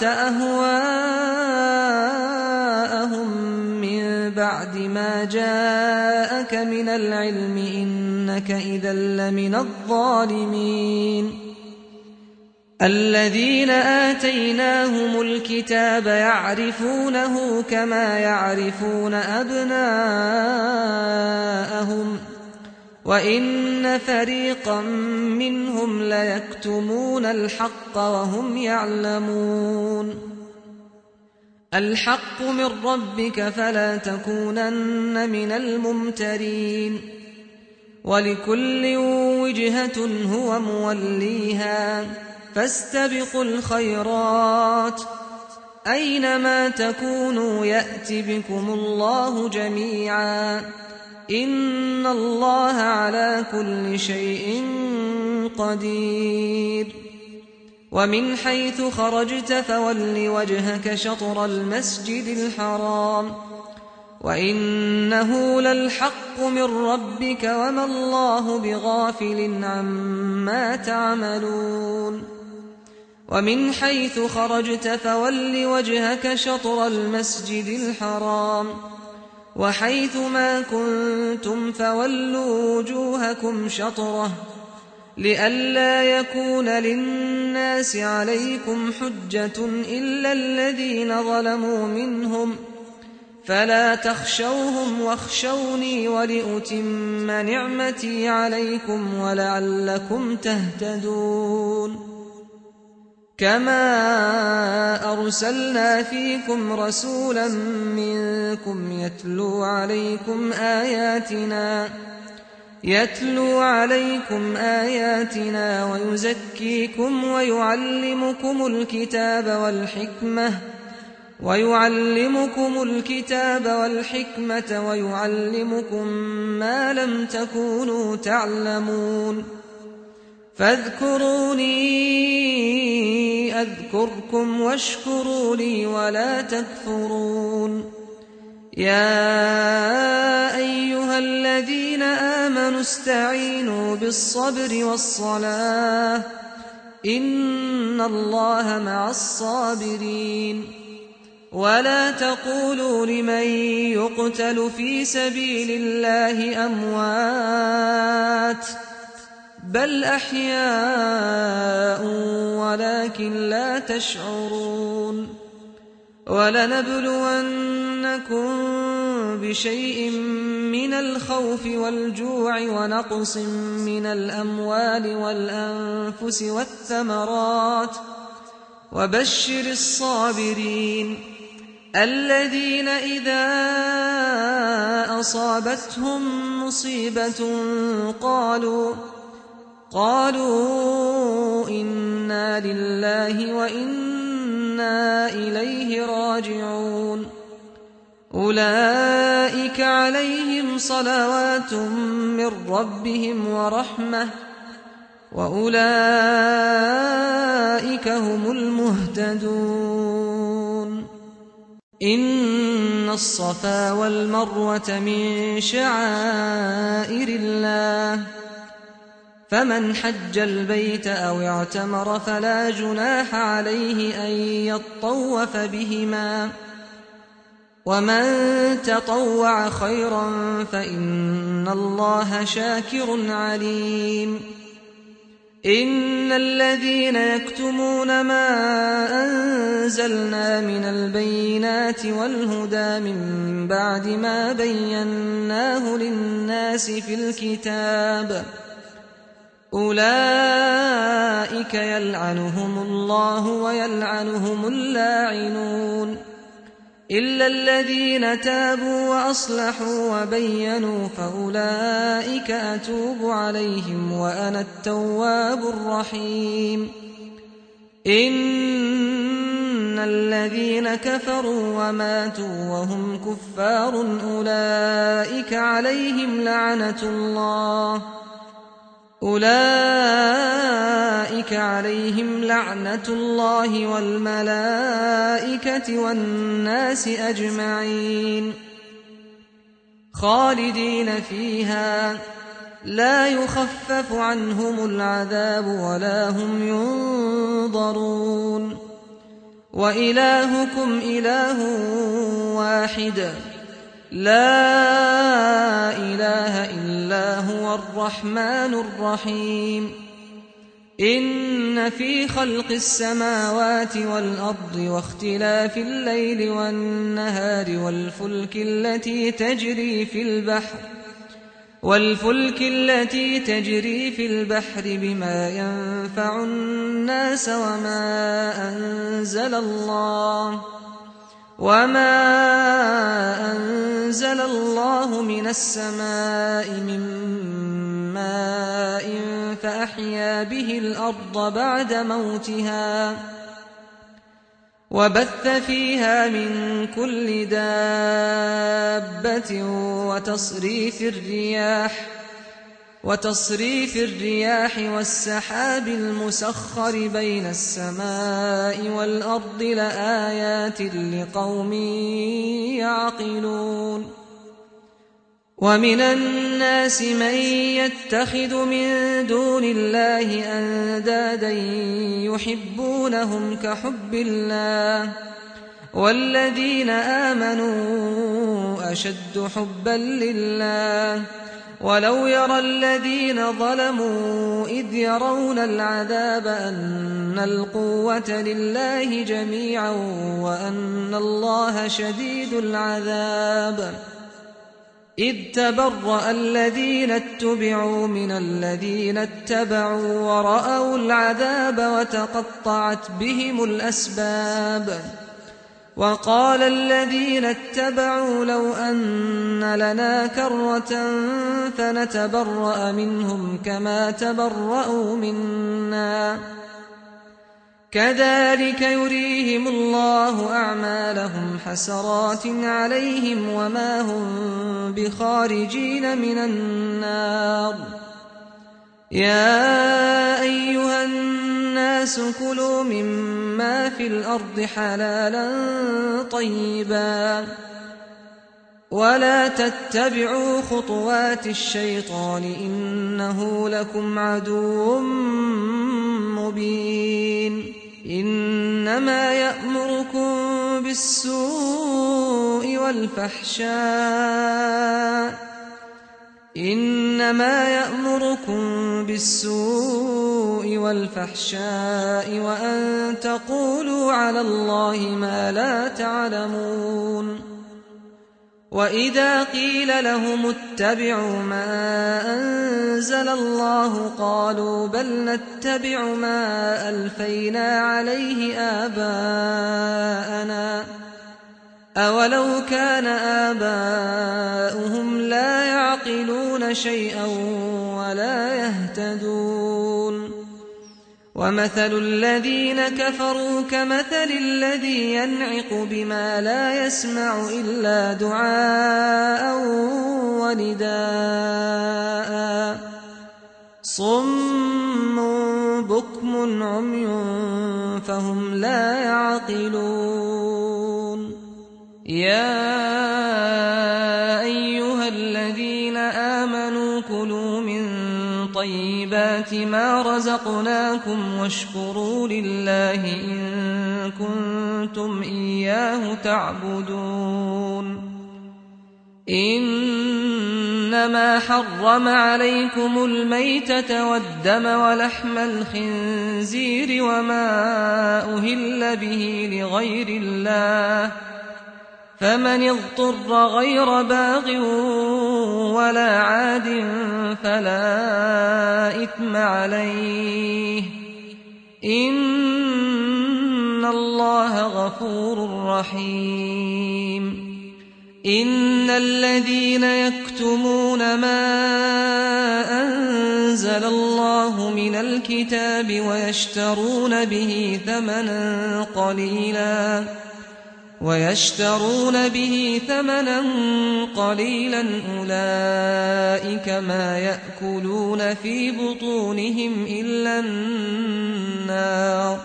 أهواءهم من بعد ما جاءك من العلم إنك إذا لمن الظالمين الذين آتيناهم الكتاب يعرفونه كما يعرفون أبناءهم وإن فريقا منهم ليكتمون الحق وهم يعلمون الحق من ربك فلا تكونن من الممترين ولكل وجهة هو موليها فاستبقوا الخيرات أينما تكونوا يأت بكم الله جميعا إن الله على كل شيء قدير ومن حيث خرجت فول وجهك شطر المسجد الحرام وإنه للحق من ربك وما الله بغافل عما تعملون ومن حيث خرجت فول وجهك شطر المسجد الحرام وحيث ما كنتم فولوا وجوهكم شطره لئلا يكون للناس عليكم حجة إلا الذين ظلموا منهم فلا تخشوهم واخشوني ولأتم نعمتي عليكم ولعلكم تهتدون كما أرسلنا فيكم رسولا منكم يتلو عليكم آياتنا ويزكيكم ويعلمكم الكتاب والحكمة ويعلمكم ما لم تكونوا تعلمون فاذكروني أذكركم واشكروا لي ولا تكفرون يا أيها الذين آمنوا استعينوا بالصبر والصلاة إن الله مع الصابرين ولا تقولوا لمن يقتل في سبيل الله أموات بل أحياء ولكن لا تشعرون ولنبلونكم بشيء من الخوف والجوع ونقص من الأموال والأنفس والثمرات وبشر الصابرين الذين إذا أصابتهم مصيبة قالوا إنا لله وإنا إليه راجعون أولئك عليهم صلوات من ربهم ورحمة وأولئك هم المهتدون إن الصفا والمروة من شعائر الله فمن حج البيت أو اعتمر فلا جناح عليه أن يطوف بهما ومن تطوع خيرا فإن الله شاكر عليم إن الذين يكتمون ما أنزلنا من البينات والهدى من بعد ما بيناه للناس في الكتاب أولئك يلعنهم الله ويلعنهم اللاعنون إلا الذين تابوا وأصلحوا وبينوا فأولئك أتوب عليهم وأنا التواب الرحيم إن الذين كفروا وماتوا وهم كفار أولئك عليهم لعنة الله والملائكة والناس أجمعين خالدين فيها لا يخفف عنهم العذاب ولا هم ينظرون وإلهكم إله واحد لا إله إلا هو الرحمن الرحيم إن في خلق السماوات والأرض واختلاف الليل والنهار والفلك التي تجري في البحر بما ينفع الناس وما أنزل الله من السماء من ماء فأحيا به الأرض بعد موتها وبث فيها من كل دابة وتصريف الرياح والسحاب المسخر بين السماء والأرض لآيات لقوم يعقلون ومن الناس من يتخذ من دون الله أندادا يحبونهم كحب الله والذين آمنوا أشد حبا لله ولو يرى الذين ظلموا إذ يرون العذاب أن القوة لله جميعا وأن الله شديد العذاب إذ تبرأ الذين اتبعوا من الذين اتبعوا ورأوا العذاب وتقطعت بهم الأسباب وقال الذين اتبعوا لو أن لنا كرة فنتبرأ منهم كما تبرأوا منا كذلك يريهم الله أعمالهم حسرات عليهم وما هم بخارجين من النار يا أيها الناس كلوا مما في الأرض حلالا طيبا ولا تتبعوا خطوات الشيطان إنه لكم عدو مبين إنما يأمركم بالسوء والفحشاء وأن تقولوا على الله ما لا تعلمون وإذا قيل لهم اتبعوا ما أنزل الله قالوا بل نتبع ما ألفينا عليه آباءنا أولو كان آباؤهم لا يعقلون شيئا ولا يهتدون ومثل الذين كفروا كمثل الذي ينعق بما لا يسمع إلا دعاء ونداء صم بكم عمي فهم لا يعقلون يا أيها الذين آمنوا كلوا من طيبات ما رزقناكم واشكروا لله إن كنتم إياه تعبدون إنما حرم عليكم الميتة والدم ولحم الخنزير وما أهل به لغير الله فمن اضطر غير باغ ولا عاد فلا إثم عليه إن الله غفور رحيم إن الذين يكتمون ما أنزل الله من الكتاب ويشترون به ثمنا قليلا أولئك ما يأكلون في بطونهم إلا النار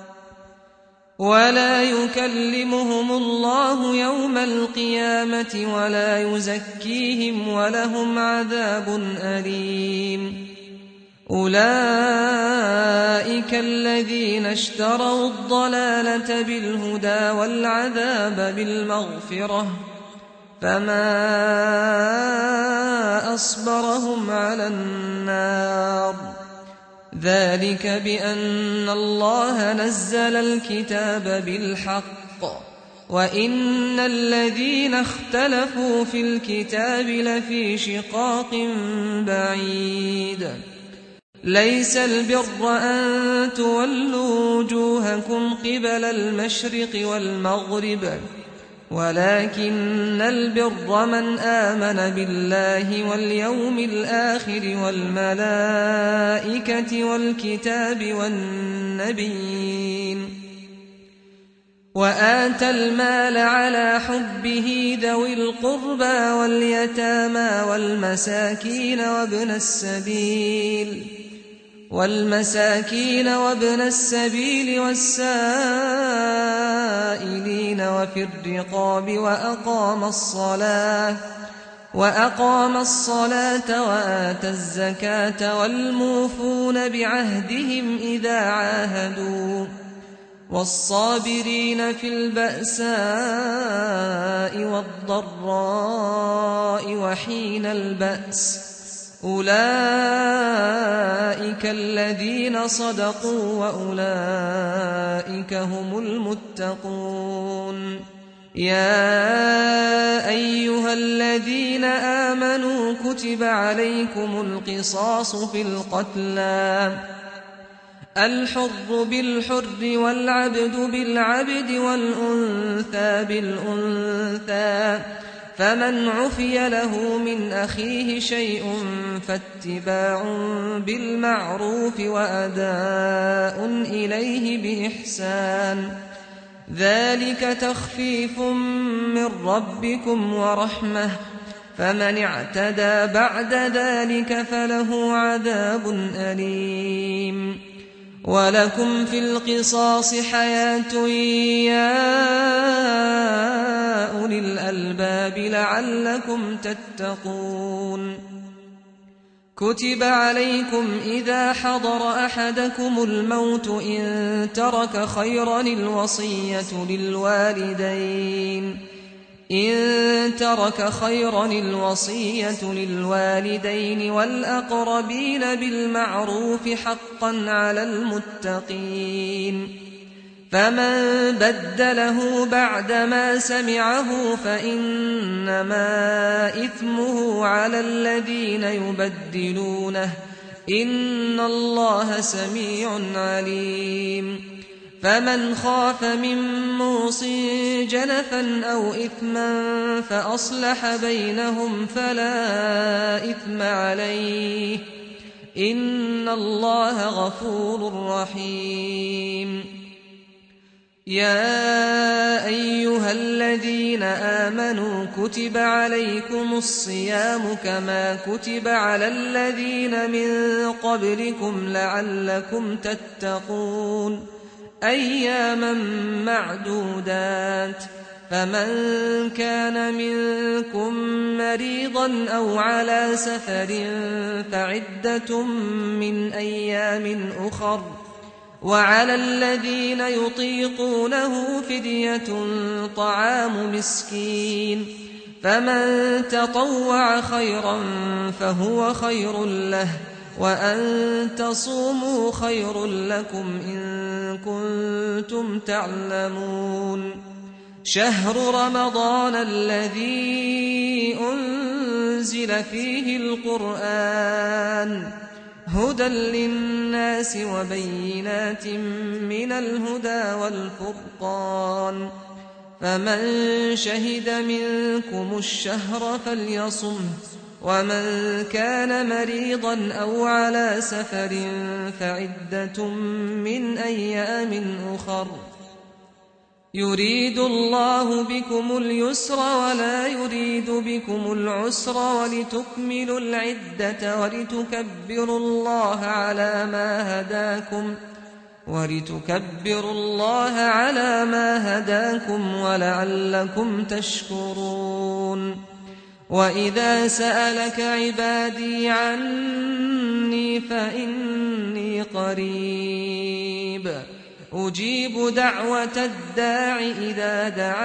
ولا يكلمهم الله يوم القيامة ولا يزكيهم ولهم عذاب أليم أولئك الذين اشتروا الضلالة بالهدى والعذاب بالمغفرة فما أصبرهم على النار ذلك بأن الله نزل الكتاب بالحق وإن الذين اختلفوا في الكتاب لفي شقاق بعيد ليس البر أن تولوا وجوهكم قبل المشرق والمغرب ولكن البر من آمن بالله واليوم الآخر والملائكة والكتاب والنبيين وآتى المال على حبه ذوي القربى واليتامى والمساكين وابن السبيل والسائلين وفي الرقاب وأقام الصلاة وآتى الزكاة والموفون بعهدهم إذا عاهدوا والصابرين في البأساء والضراء وحين البأس أولئك الذين صدقوا وأولئك هم المتقون يا أيها الذين آمنوا كتب عليكم القصاص في القتلى الحر بالحر والعبد بالعبد والأنثى بالأنثى فمن عفي له من أخيه شيء فاتباع بالمعروف وأداء إليه بإحسان ذلك تخفيف من ربكم ورحمة فمن اعتدى بعد ذلك فله عذاب أليم ولكم في القصاص حياة يا أولي الألباب لعلكم تتقون كتب عليكم إذا حضر أحدكم الموت إن ترك خيرا الوصية للوالدين والأقربين بالمعروف حقا على المتقين فمن بدله بعدما سمعه فإنما إثمه على الذين يبدلونه إن الله سميع عليم فمن خاف من موص جنفا أو إثما فأصلح بينهم فلا إثم عليه إن الله غفور رحيم يا أيها الذين آمنوا كتب عليكم الصيام كما كتب على الذين من قبلكم لعلكم تتقون أياما معدودات فمن كان منكم مريضا أو على سفر فعدة من أيام أخر، وعلى الذين يطيقونه فدية طعام مسكين، فمن تطوع خيرا فهو خير له، وأن تصوموا خير لكم إن كنتم تعلمون. شهر رمضان الذي أنزل فيه القرآن هدى للناس وبينات من الهدى والفرقان، فمن شهد منكم الشهر فليصمه، ومن كان مريضا أو على سفر فعدة من أيام أخر. يريد الله بكم اليسر ولا يريد بكم العسر، ولتكملوا العدة ولتكبروا الله على ما هداكم ولعلكم تشكرون. وإذا سألك عبادي عني فإني قريب أجيب دعوة الداع إذا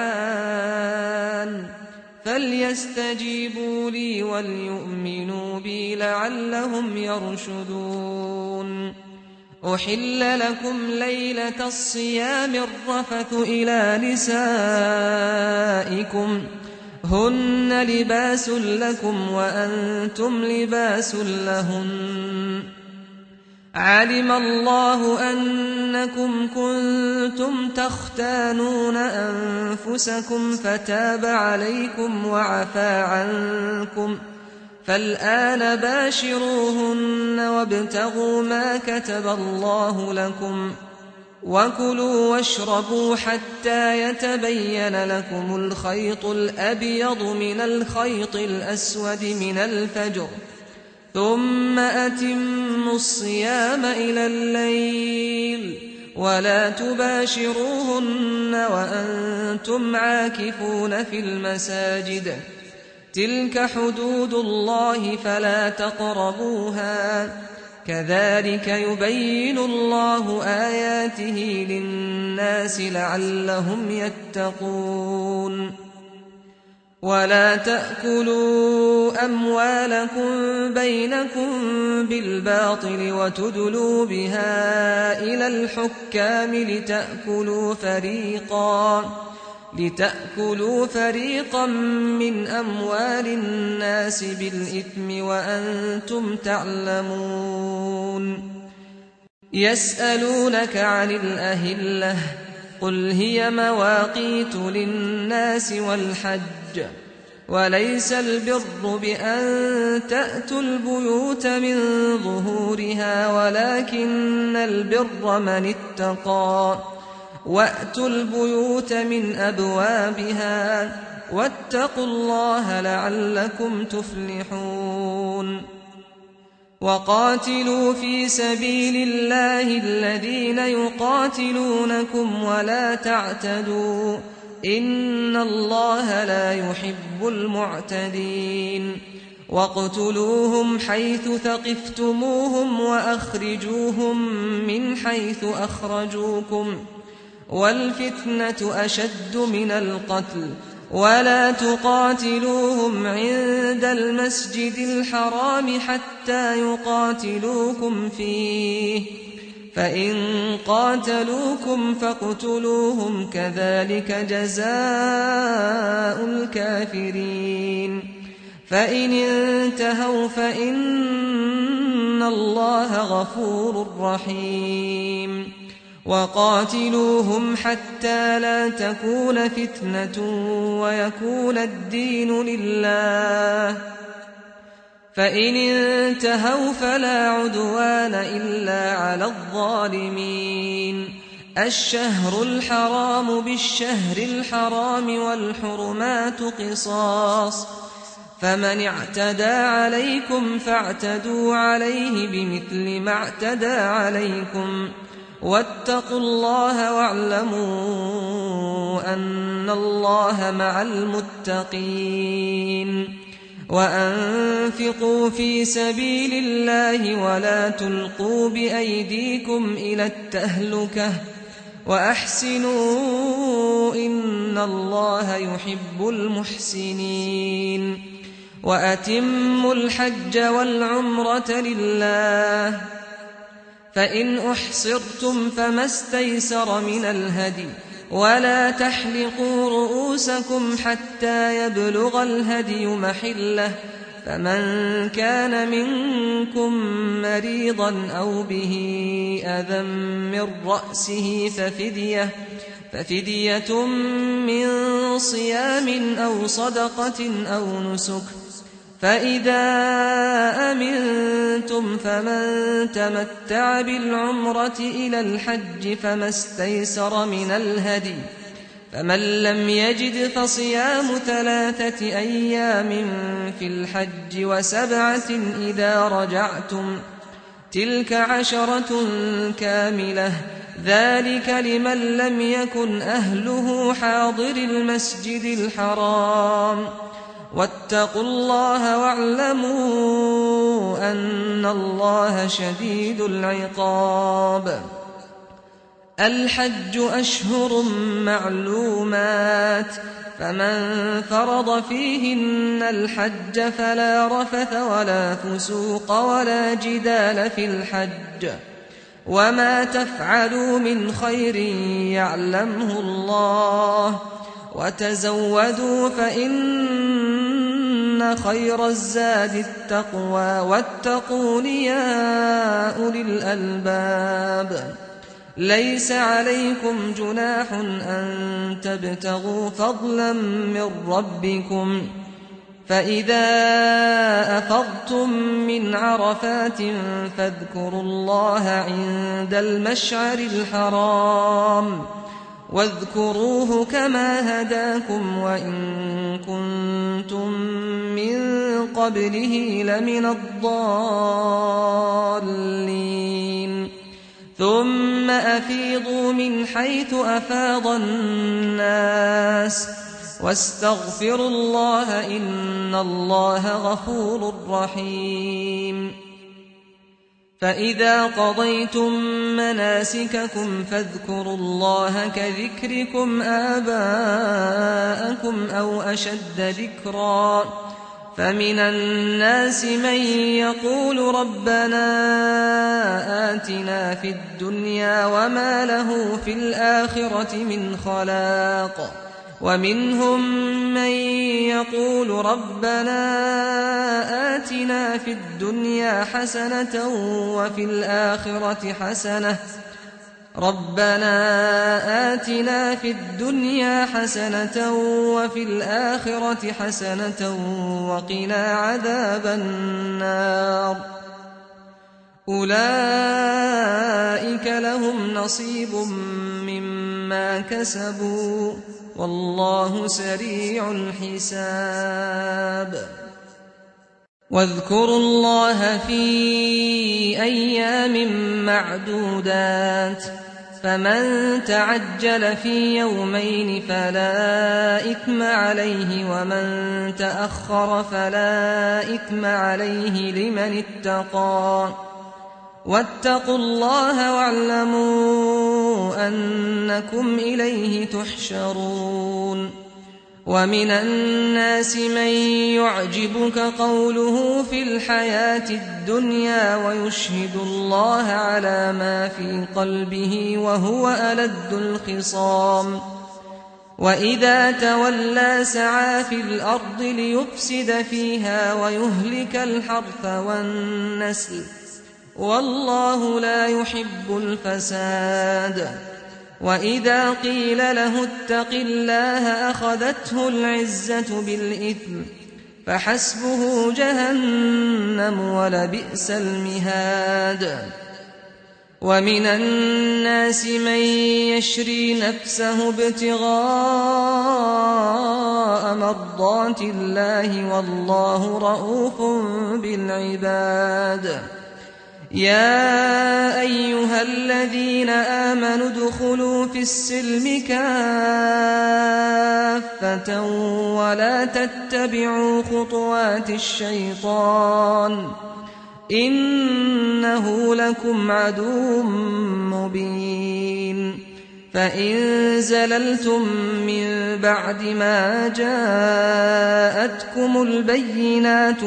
دعان، فليستجيبوا لي وليؤمنوا بي لعلهم يرشدون. أحل لكم ليلة الصيام الرفث إلى نسائكم هن لباس لكم وأنتم لباس لهن، علم الله أنكم كنتم تختانون أنفسكم فتاب عليكم وعفى عنكم، فالآن باشروهن وابتغوا ما كتب الله لكم، وكلوا واشربوا حتى يتبين لكم الخيط الأبيض من الخيط الأسود من الفجر، ثم أتموا الصيام إلى الليل، ولا تباشروهن وأنتم عاكفون في المساجد، تلك حدود الله فلا تقربوها، كذلك يبين الله آياته للناس لعلهم يتقون. ولا تأكلوا أموالكم بينكم بالباطل وتدلوا بها إلى الحكام لتأكلوا فريقا من أموال الناس بالإثم وأنتم تعلمون. يسألونك عن الأهلة قل هي مواقيت للناس والحج، وليس البر بأن تأتوا البيوت من ظهورها ولكن البر من اتقى، وأتوا البيوت من أبوابها واتقوا الله لعلكم تفلحون. وقاتلوا في سبيل الله الذين يقاتلونكم ولا تعتدوا إن الله لا يحب المعتدين. واقتلوهم حيث ثقفتموهم وأخرجوهم من حيث أخرجوكم، والفتنة أشد من القتل، ولا تقاتلوهم عند المسجد الحرام حتى يقاتلوكم فيه، فإن قاتلوكم فاقتلوهم كذلك جزاء الكافرين. فإن انتهوا فإن الله غفور رحيم. وقاتلوهم حتى لا تكون فتنة ويكون الدين لله، فإن انتهوا فلا عدوان إلا على الظالمين. الشهر الحرام بالشهر الحرام والحرمات قصاص، فمن اعتدى عليكم فاعتدوا عليه بمثل ما اعتدى عليكم، واتقوا الله واعلموا أن الله مع المتقين وأنفقوا في سبيل الله ولا تلقوا بأيديكم إلى التهلكة وأحسنوا إن الله يحب المحسنين وأتموا الحج والعمرة لله فإن أحصرتم فما استيسر من الهدي ولا تحلقوا رؤوسكم حتى يبلغ الهدي محله فمن كان منكم مريضا أو به أذى من رأسه ففدية من صيام أو صدقة أو نسك فإذا أمنتم فمن تمتع بالعمرة إلى الحج فما استيسر من الهدي فمن لم يجد فصيام 3 أيام في الحج و7 إذا رجعتم تلك 10 كاملة ذلك لمن لم يكن أهله حاضر المسجد الحرام واتقوا الله واعلموا أن الله شديد العقاب الحج أشهر معلومات فمن فرض فيهن الحج فلا رفث ولا فسوق ولا جدال في الحج وما تفعلوا من خير يعلمه الله وتزودوا فإن خير الزاد التقوى واتقون يا أولي الألباب ليس عليكم جناح أن تبتغوا فضلا من ربكم فإذا أفضتم من عرفات فاذكروا الله عند المشعر الحرام واذكروه كما هداكم وإن كنتم من قبله لمن الضالين ثم أفيضوا من حيث أفاض الناس واستغفروا الله إن الله غفور رحيم فإذا قضيتم مناسككم فاذكروا الله كذكركم آباءكم أو أشد ذكرا فمن الناس من يقول ربنا آتنا في الدنيا وما له في الآخرة من خلاق ومنهم من يقول ربنا آتنا في الدنيا حسنة وفي الآخرة حسنة وفي الآخرة حسنة وقنا عذاب النار أولئك لهم نصيب مما كسبوا والله سريع الحساب واذكروا الله في أيام معدودات فمن تعجل في يومين فلا إثم عليه ومن تأخر فلا إثم عليه لمن اتقى واتقوا الله واعلموا أنكم إليه تحشرون ومن الناس من يعجبك قوله في الحياة الدنيا ويشهد الله على ما في قلبه وهو ألد الخصام وإذا تولى سعى في الأرض ليفسد فيها ويهلك الحرث والنسل والله لا يحب الفساد وإذا قيل له اتق الله أخذته العزة بالإثم فحسبه جهنم ولبئس المهاد ومن الناس من يشري نفسه ابتغاء مرضات الله والله رؤوف بالعباد يا أيها الذين آمنوا ادخلوا في السلم كافة ولا تتبعوا خطوات الشيطان إنه لكم عدو مبين فإن زللتم من بعد ما جاءتكم البينات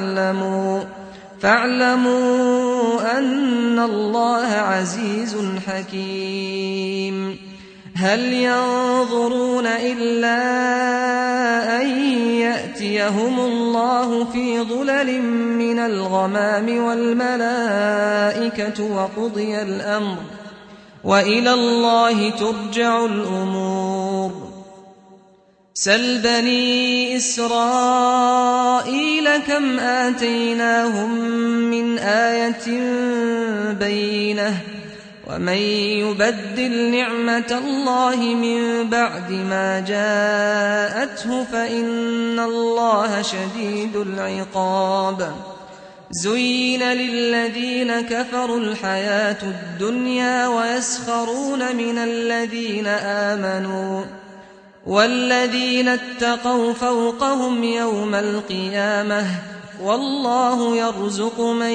فاعلموا أن الله عزيز حكيم هل ينظرون إلا أن يأتيهم الله في ظلل من الغمام والملائكة وقضي الأمر وإلى الله ترجع الأمور سل بني إسرائيل كم آتيناهم من آية بينة ومن يبدل نعمة الله من بعد ما جاءته فإن الله شديد العقاب زين للذين كفروا الحياة الدنيا ويسخرون من الذين آمنوا والذين اتقوا فوقهم يوم القيامة والله يرزق من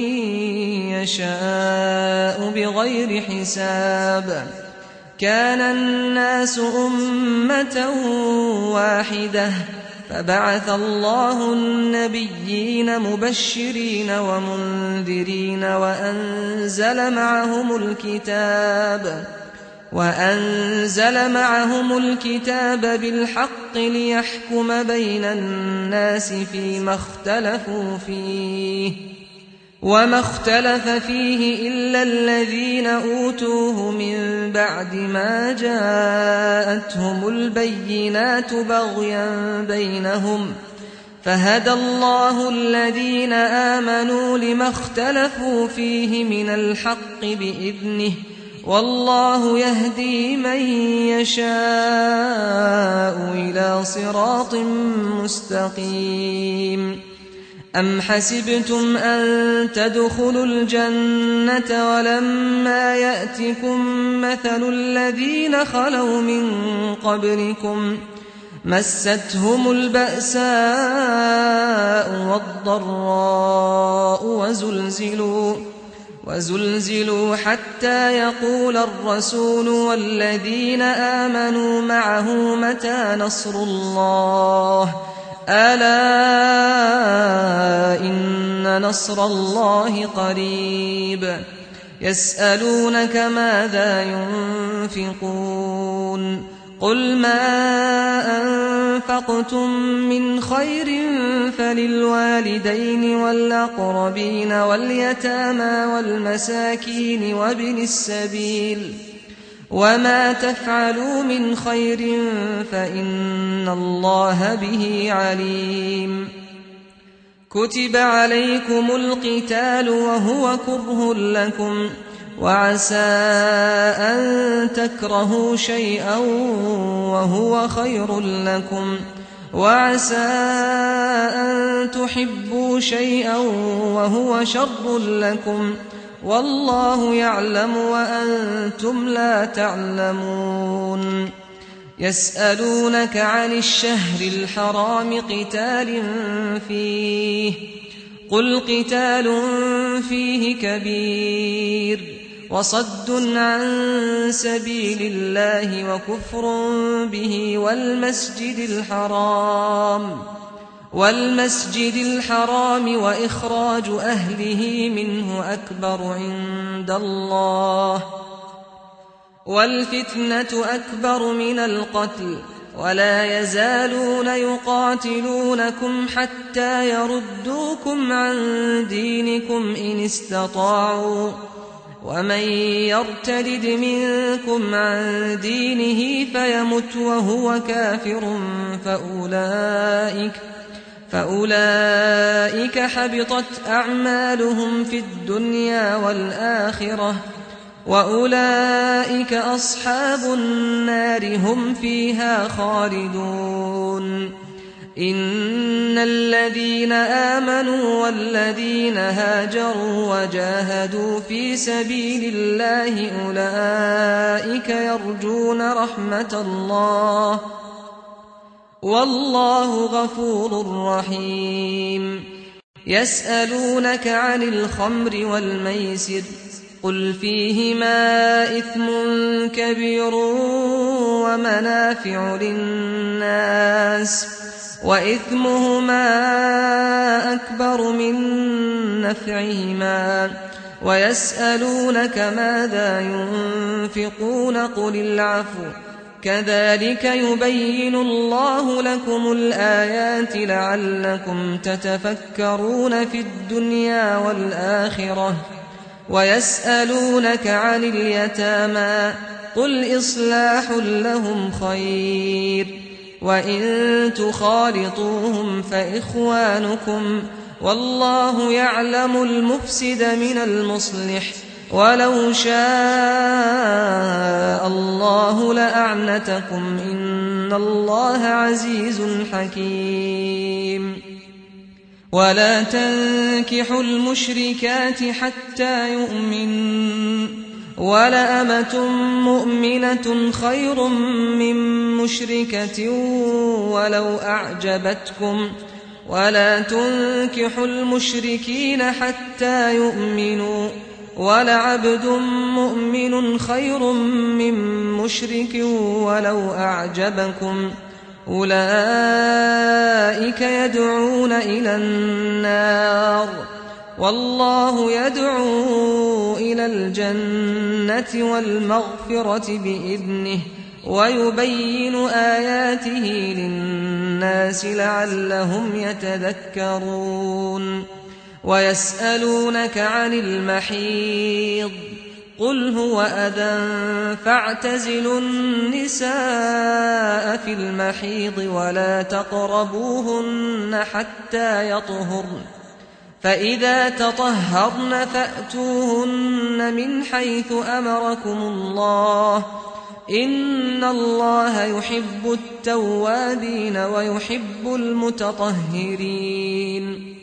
يشاء بغير حساب كان الناس أمة واحدة فبعث الله النبيين مبشرين ومنذرين وأنزل معهم الكتاب بالحق ليحكم بين الناس فيما اختلفوا فيه وما اختلف فيه إلا الذين أوتوه من بعد ما جاءتهم البينات بغيا بينهم فهدى الله الذين آمنوا لما اختلفوا فيه من الحق بإذنه والله يهدي من يشاء إلى صراط مستقيم أم حسبتم أن تدخلوا الجنة ولما يأتكم مثل الذين خلوا من قبلكم مستهم البأساء والضراء وزلزلوا حتى يقول الرسول والذين آمنوا معه متى نصر الله ألا إن نصر الله قريب يسألونك ماذا ينفقون قل ما أنفقتم من خير فللوالدين والأقربين واليتامى والمساكين وابن السبيل وما تفعلوا من خير فإن الله به عليم كتب عليكم القتال وهو كره لكم وعسى أن تكرهوا شيئا وهو خير لكم وعسى أن تحبوا شيئا وهو شر لكم والله يعلم وأنتم لا تعلمون يسألونك عن الشهر الحرام قتال فيه قل قتال فيه كبير وصد عن سبيل الله وكفر به والمسجد الحرام وإخراج أهله منه أكبر عند الله والفتنة أكبر من القتل ولا يزالون يقاتلونكم حتى يردوكم عن دينكم إن استطاعوا ومن يرتد منكم عن دينه فيمت وهو كافر فأولئك حبطت أعمالهم في الدنيا والآخرة وأولئك أصحاب النار هم فيها خالدون إن الذين آمنوا والذين هاجروا وجاهدوا في سبيل الله أولئك يرجون رحمة الله والله غفور رحيم يسألونك عن الخمر والميسر قل فيهما إثم كبير ومنافع للناس وإثمهما أكبر من نفعهما ويسألونك ماذا ينفقون قل العفو كذلك يبين الله لكم الآيات لعلكم تتفكرون في الدنيا والآخرة ويسألونك عن اليتامى قل إصلاح لهم خير وإن تخالطوهم فإخوانكم والله يعلم المفسد من المصلح ولو شاء الله لأعنتكم إن الله عزيز حكيم ولا تنكحوا المشركات حتى يؤمنوا ولأمة مؤمنة خير من مشركة ولو أعجبتكم ولا تنكحوا المشركين حتى يؤمنوا ولعبد مؤمن خير من مشرك ولو أعجبكم أولئك يدعون إلى النار والله يدعو إلى الجنة والمغفرة بإذنه ويبين آياته للناس لعلهم يتذكرون ويسألونك عن المحيض قل هو أذى فاعتزلوا النساء في المحيض ولا تقربوهن حتى يطهرن فإذا تطهرن فأتوهن من حيث أمركم الله إن الله يحب التوابين ويحب المتطهرين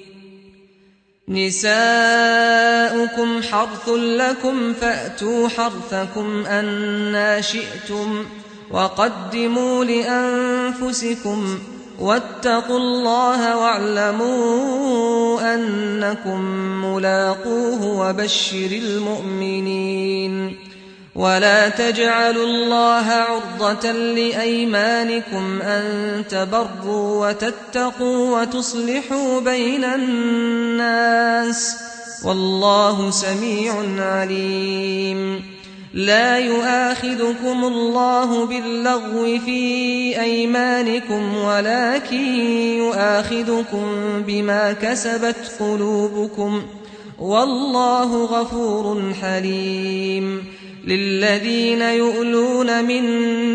نساؤكم حرث لكم فأتوا حرثكم أنا شئتم وقدموا لأنفسكم واتقوا الله واعلموا أنكم ملاقوه وبشر المؤمنين ولا تجعلوا الله عرضة لأيمانكم أن تبروا وتتقوا وتصلحوا بين الناس والله سميع عليم لا يؤاخذكم الله باللغو في أيمانكم ولكن يؤاخذكم بما كسبت قلوبكم والله غفور حليم للذين يؤلون من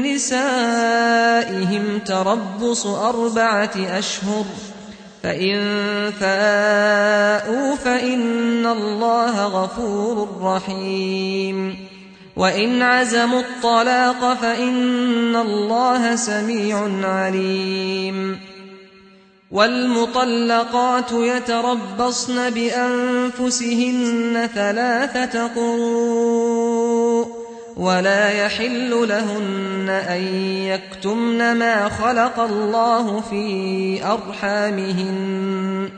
نسائهم تربص 4 أشهر فإن فاءوا فإن الله غفور رحيم وإن عزموا الطلاق فإن الله سميع عليم والمطلقات يتربصن بأنفسهن 3 قروء ولا يحل لهن أن يكتمن ما خلق الله في أرحامهن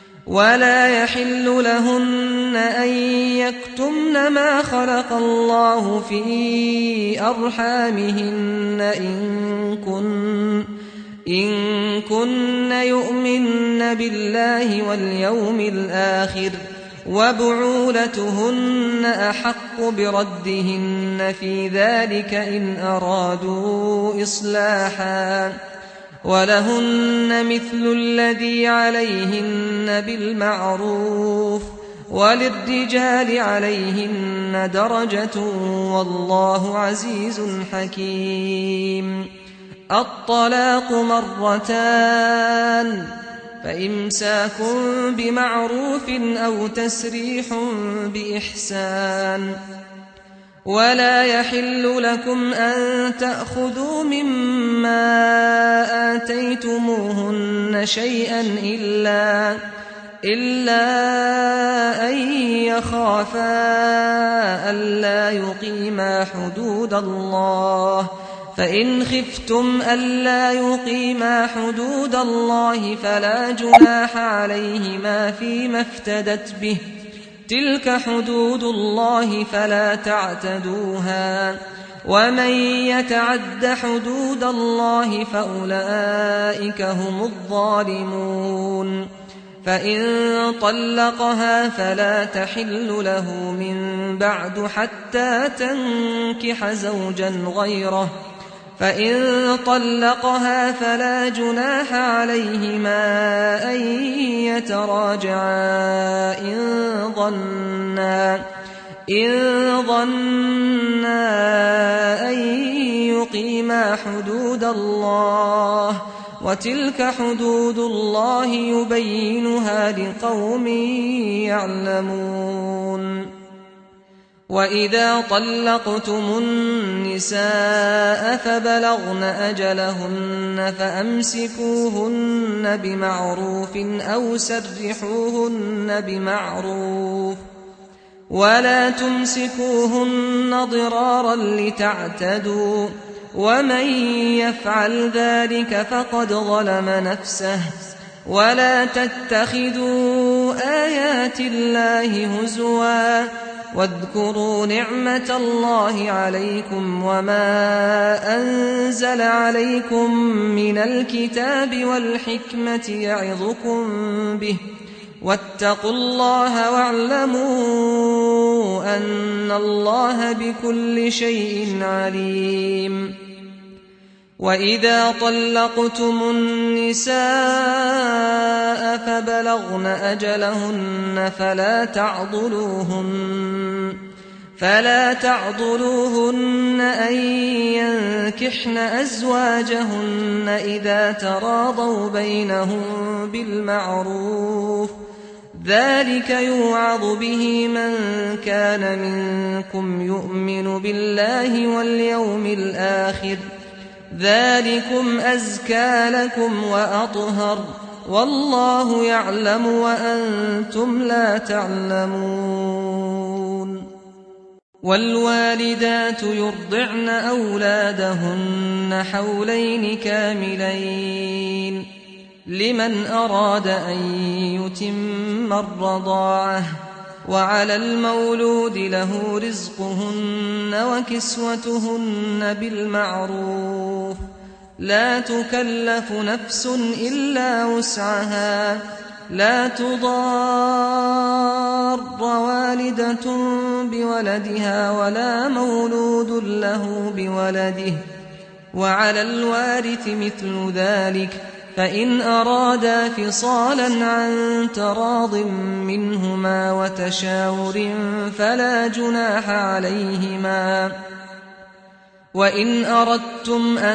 إن كن يؤمن بالله واليوم الآخر وبعولتهن أحق بردهن في ذلك إن أرادوا إصلاحا ولهن مثل الذي عليهن بالمعروف وللرجال عليهن درجة والله عزيز حكيم الطلاق 2 فإمساك بمعروف أو تسريح بإحسان ولا يحل لكم أن تأخذوا مما آتيتموهن شيئا إلا أن يخافا ألا يقيما حدود الله، فإن خفتم ألا يقيما حدود الله فلا جناح عليهما فيما افتدت به، تلك حدود الله فلا تعتدوها، ومن يتعد حدود الله فأولئك هم الظالمون. فإن طلقها فلا تحل له من بعد حتى تنكح زوجا غيره، فإن طلقها فلا جناح عليهما أن يتراجعا إن ظنا أن يقيما حدود الله، وتلك حدود الله يبينها لقوم يعلمون. وإذا طلقتم النساء فبلغن أجلهن فأمسكوهن بمعروف أو سرحوهن بمعروف، ولا تمسكوهن ضرارا لتعتدوا، ومن يفعل ذلك فقد ظلم نفسه. ولا تتخذوا آيات الله هزوا، واذكروا نعمة الله عليكم وما أنزل عليكم من الكتاب والحكمة يعظكم به، واتقوا الله واعلموا أن الله بكل شيء عليم. وإذا طلقتم النساء فبلغن أجلهن فلا تعضلوهن أن ينكحن أزواجهن إذا تراضوا بينهم بالمعروف، ذلك يوعظ به من كان منكم يؤمن بالله واليوم الآخر، ذلكم أزكى لكم وأطهر، والله يعلم وأنتم لا تعلمون. والوالدات يرضعن أولادهن حولين كاملين لمن أراد أن يتم الرضاعة، وعلى المولود له رزقهن وكسوتهن بالمعروف، لا تكلف نفس إلا وسعها، لا تضار والدة بولدها ولا مولود له بولده، وعلى الوارث مثل ذلك، فإن أرادا فصالا عن تراض منهما وتشاور فلا جناح عليهما. وإن أردتم أن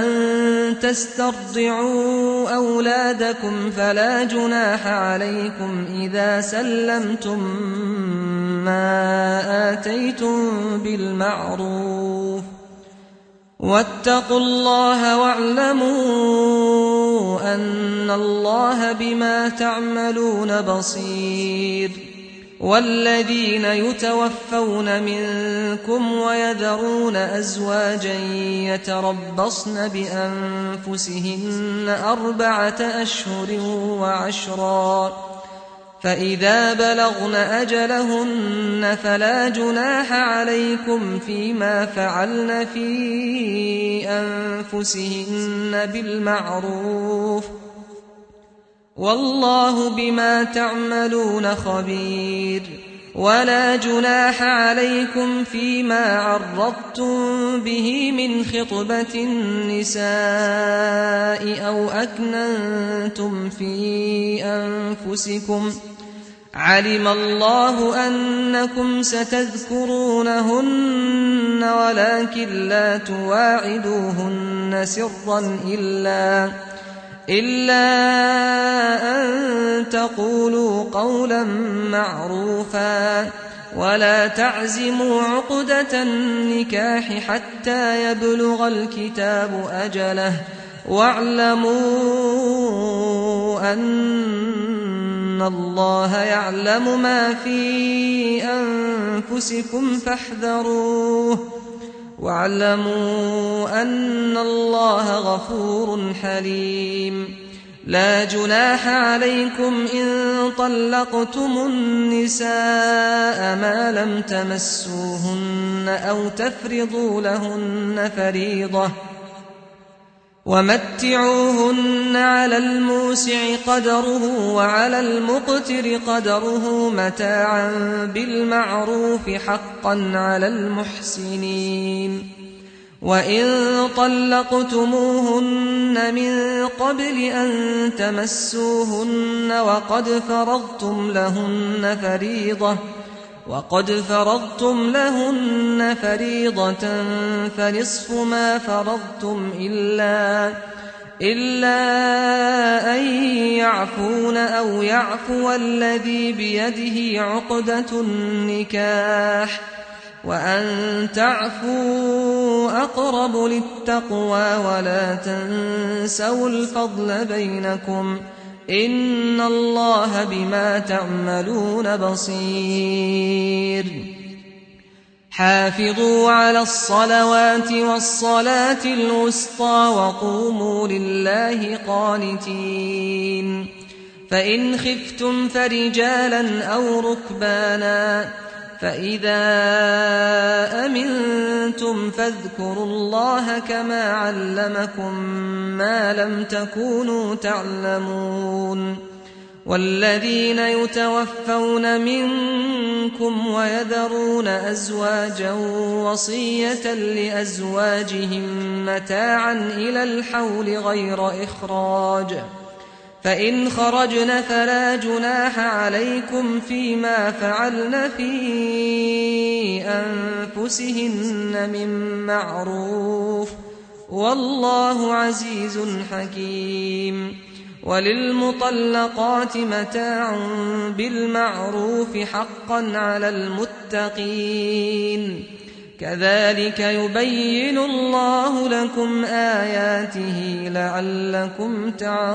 تسترضعوا أولادكم فلا جناح عليكم إذا سلمتم ما آتيتم بالمعروف، واتقوا الله واعلموا أن الله بما تعملون بصير. والذين يتوفون منكم ويذرون أزواجا يتربصن بأنفسهن 4 أشهر وعشرا، فإذا بلغن أجلهن فلا جناح عليكم فيما فعلن في أنفسهن بالمعروف، والله بما تعملون خبير. ولا جناح عليكم فيما عرضتم به من خطبة النساء أو أكننتم في أنفسكم، علم الله أنكم ستذكرونهن ولكن لا تواعدوهن سرا إلا أن تقولوا قولا معروفا، ولا تعزموا عقدة النكاح حتى يبلغ الكتاب أجله واعلموا أن الله يعلم ما في أنفسكم فاحذروه واعلموا أن الله غفور حليم لا جناح عليكم إن طلقتم النساء ما لم تمسوهن أو تفرضوا لهن فريضة ومتعوهن على الموسع قدره وعلى المقتر قدره متاعا بالمعروف حقا على المحسنين وإن طلقتموهن من قبل أن تمسوهن وقد فرضتم لهن فريضة فنصف ما فرضتم إلا أن يعفون أو يعفو الذي بيده عقدة النكاح وأن تعفوا أقرب للتقوى ولا تنسوا الفضل بينكم إن الله بما تعملون بصير حافظوا على الصلوات والصلاة الوسطى وقوموا لله قانتين فإن خفتم فرجالا أو ركبانا فإذا أمنتم فاذكروا الله كما علمكم ما لم تكونوا تعلمون والذين يتوفون منكم ويذرون أزواجا وصية لأزواجهم متاعا إلى الحول غير إخراج فإن خرجن فلا جناح عليكم فيما فعلن في أنفسهن من معروف والله عزيز حكيم وللمطلقات متاع بالمعروف حقا على المتقين كذلك يبين الله لكم آياته لعلكم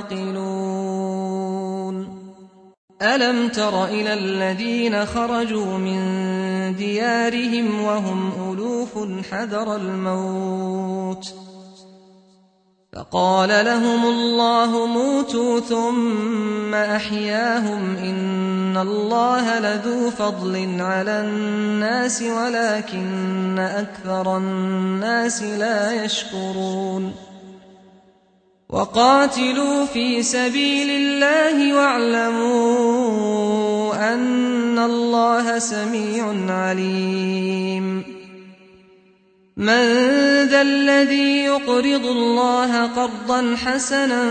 تعقلون ألم تر إلى الذين خرجوا من ديارهم وهم ألوف حذر الموت فقال لهم الله موتوا ثم أحياهم إن الله لذو فضل على الناس ولكن أكثر الناس لا يشكرون وقاتلوا في سبيل الله واعلموا أن الله سميع عليم من ذا الذي يقرض الله قرضا حسنا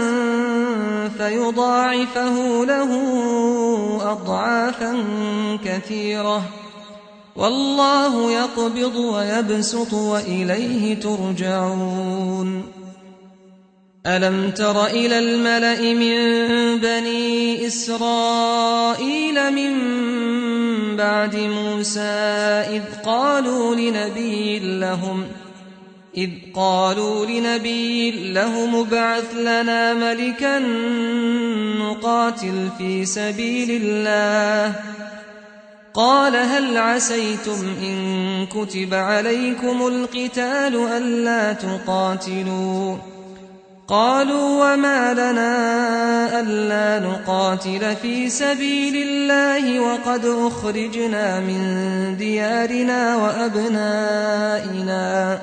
فيضاعفه له أضعافا كثيرة والله يقبض ويبسط وإليه ترجعون ألم تر إلى الملأ من بني إسرائيل من بعد موسى إذ قالوا لنبي لهم ابعث لنا ملكا نقاتل في سبيل الله قال هل عسيتم إن كتب عليكم القتال ألا تقاتلوا قالوا وما لنا ألا نقاتل في سبيل الله وقد أخرجنا من ديارنا وأبنائنا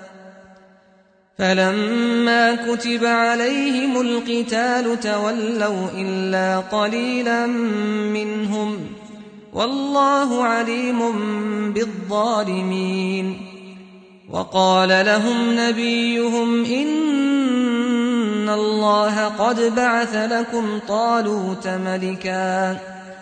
فلما كتب عليهم القتال تولوا إلا قليلا منهم والله عليم بالظالمين وقال لهم نبيهم إن الله قد بعث لكم طالوت ملكا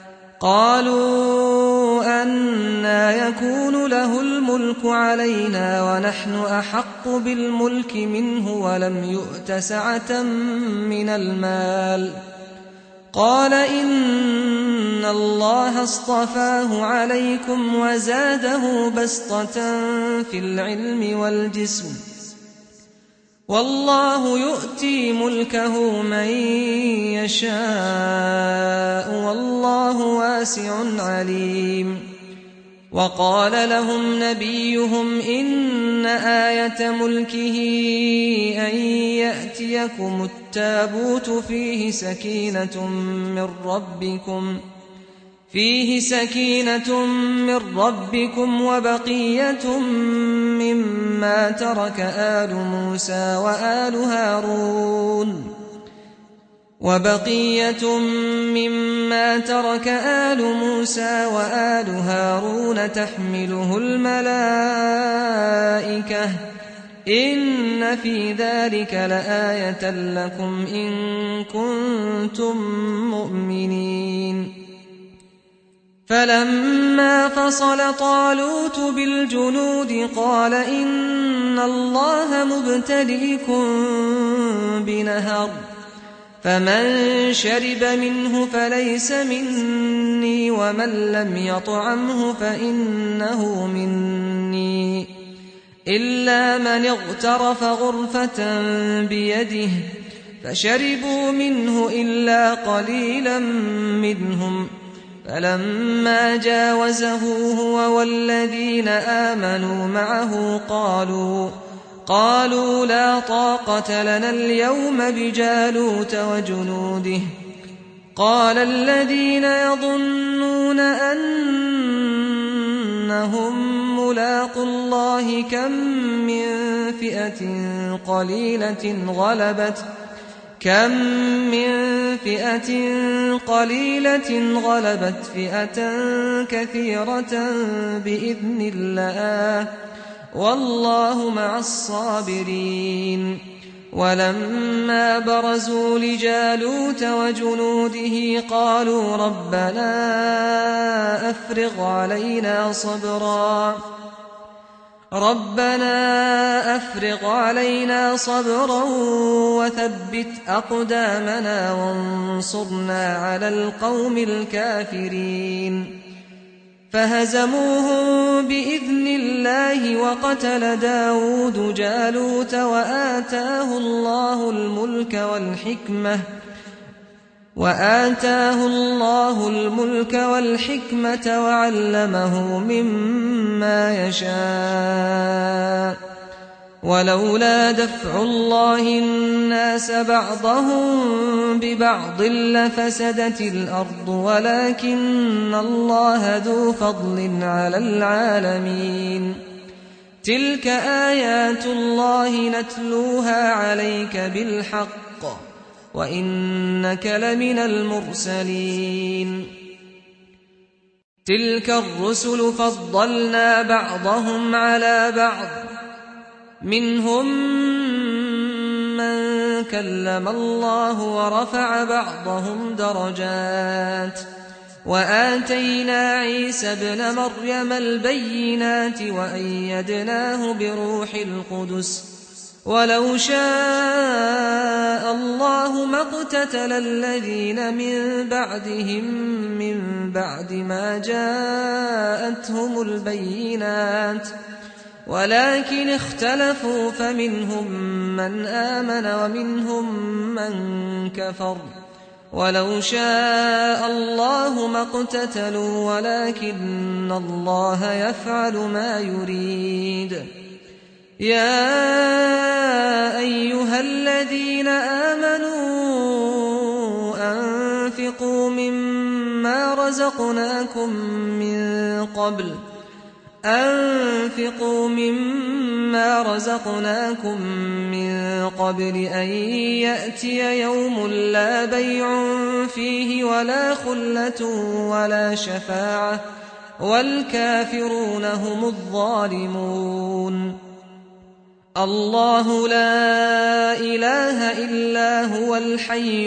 قالوا أنى يكون له الملك علينا ونحن أحق بالملك منه ولم يؤت سعة من المال قال إن الله اصطفاه عليكم وزاده بسطة في العلم والجسم والله يؤتي ملكه من يشاء والله واسع عليم. وقال لهم نبيهم إن آية ملكه أن يأتيكم التابوت فيه سكينة من ربكم وبقية مما ترك آل موسى وآل هارون تحمله الملائكة إن في ذلك لآية لكم إن كنتم مؤمنين. فلما فصل طالوت بالجنود قال إن الله مبتليكم بنهر فمن شرب منه فليس مني ومن لم يطعمه فإنه مني إلا من اغترف غرفة بيده فشربوا منه إلا قليلا منهم. فلما جاوزه هو والذين آمنوا معه قالوا لا طاقة لنا اليوم بجالوت وجنوده. قال الذين يظنون أنهم ملاقو الله كم من فئة قليلة غلبت فئة كثيرة بإذن الله والله مع الصابرين. ولما برزوا لجالوت وجنوده قالوا ربنا أفرغ علينا صبرا وثبت أقدامنا وانصرنا على القوم الكافرين. فهزموهم بإذن الله وقتل داود جالوت وآتاه الله الملك والحكمة وعلمه مما يشاء. ولولا دفع الله الناس بعضهم ببعض لفسدت الأرض ولكن الله ذو فضل على العالمين. تلك آيات الله نتلوها عليك بالحق وإنك لمن المرسلين. تلك الرسل فضلنا بعضهم على بعض منهم من كلم الله ورفع بعضهم درجات وآتينا عيسى ابن مريم البينات وأيدناه بروح القدس. ولو شاء الله ما اقتتل الذين من بعدهم من بعد ما جاءتهم البينات ولكن اختلفوا فمنهم من آمن ومنهم من كفر. ولو شاء الله ما اقتتلوا ولكن الله يفعل ما يريد. يا أيها الذين آمنوا أنفقوا مما رزقناكم من قبل أن يأتي يوم لا بيع فيه ولا خلة ولا شفاعة والكافرون هم الظالمون. الله لا إله إلا هو الحي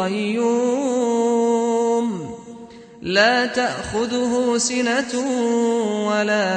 القيوم لا تأخذه سنة ولا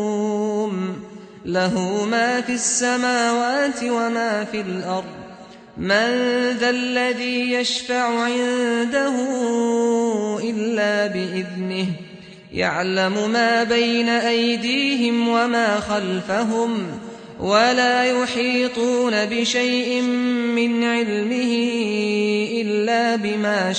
نوم له ما في السماوات وما في الأرض من ذا الذي يشفع عنده إلا بإذنه يعلم ما بين أيديهم وما خلفهم ولا يحيطون بشيء من علمه إلا بما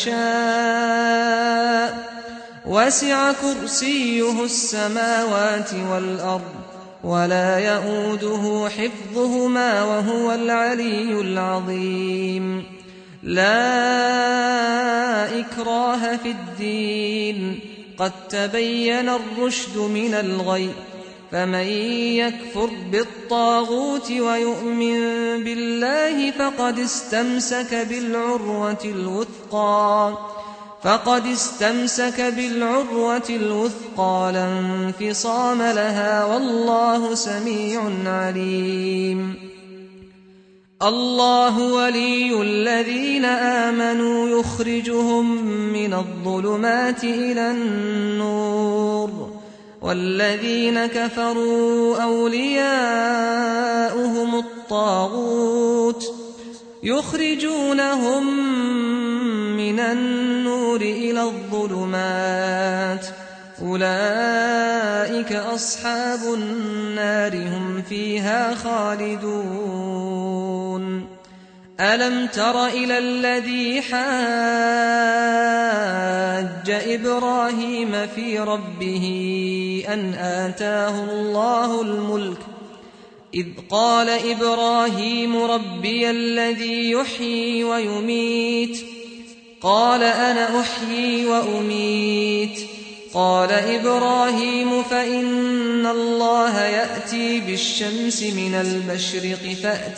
شاء وسع كرسيه السماوات والأرض ولا يئوده حفظهما وهو العلي العظيم لا إكراه في الدين قد تبين الرشد من الغي فمن يكفر بالطاغوت ويؤمن بالله فقد استمسك بالعروة الوثقى لا انفصام لها والله سميع عليم الله ولي الذين آمنوا يخرجهم من الظلمات إلى النور والذين كفروا أولياؤهم الطاغوت يخرجونهم من النور إلى الظلمات أولئك أصحاب النار هم فيها خالدون ألم تر إلى الذي حاج إبراهيم في ربه أن آتاه الله الملك إذ قال إبراهيم ربي الذي يحيي ويميت قال أنا أحيي وأميت قال إبراهيم فإن الله يأتي بالشمس من المشرق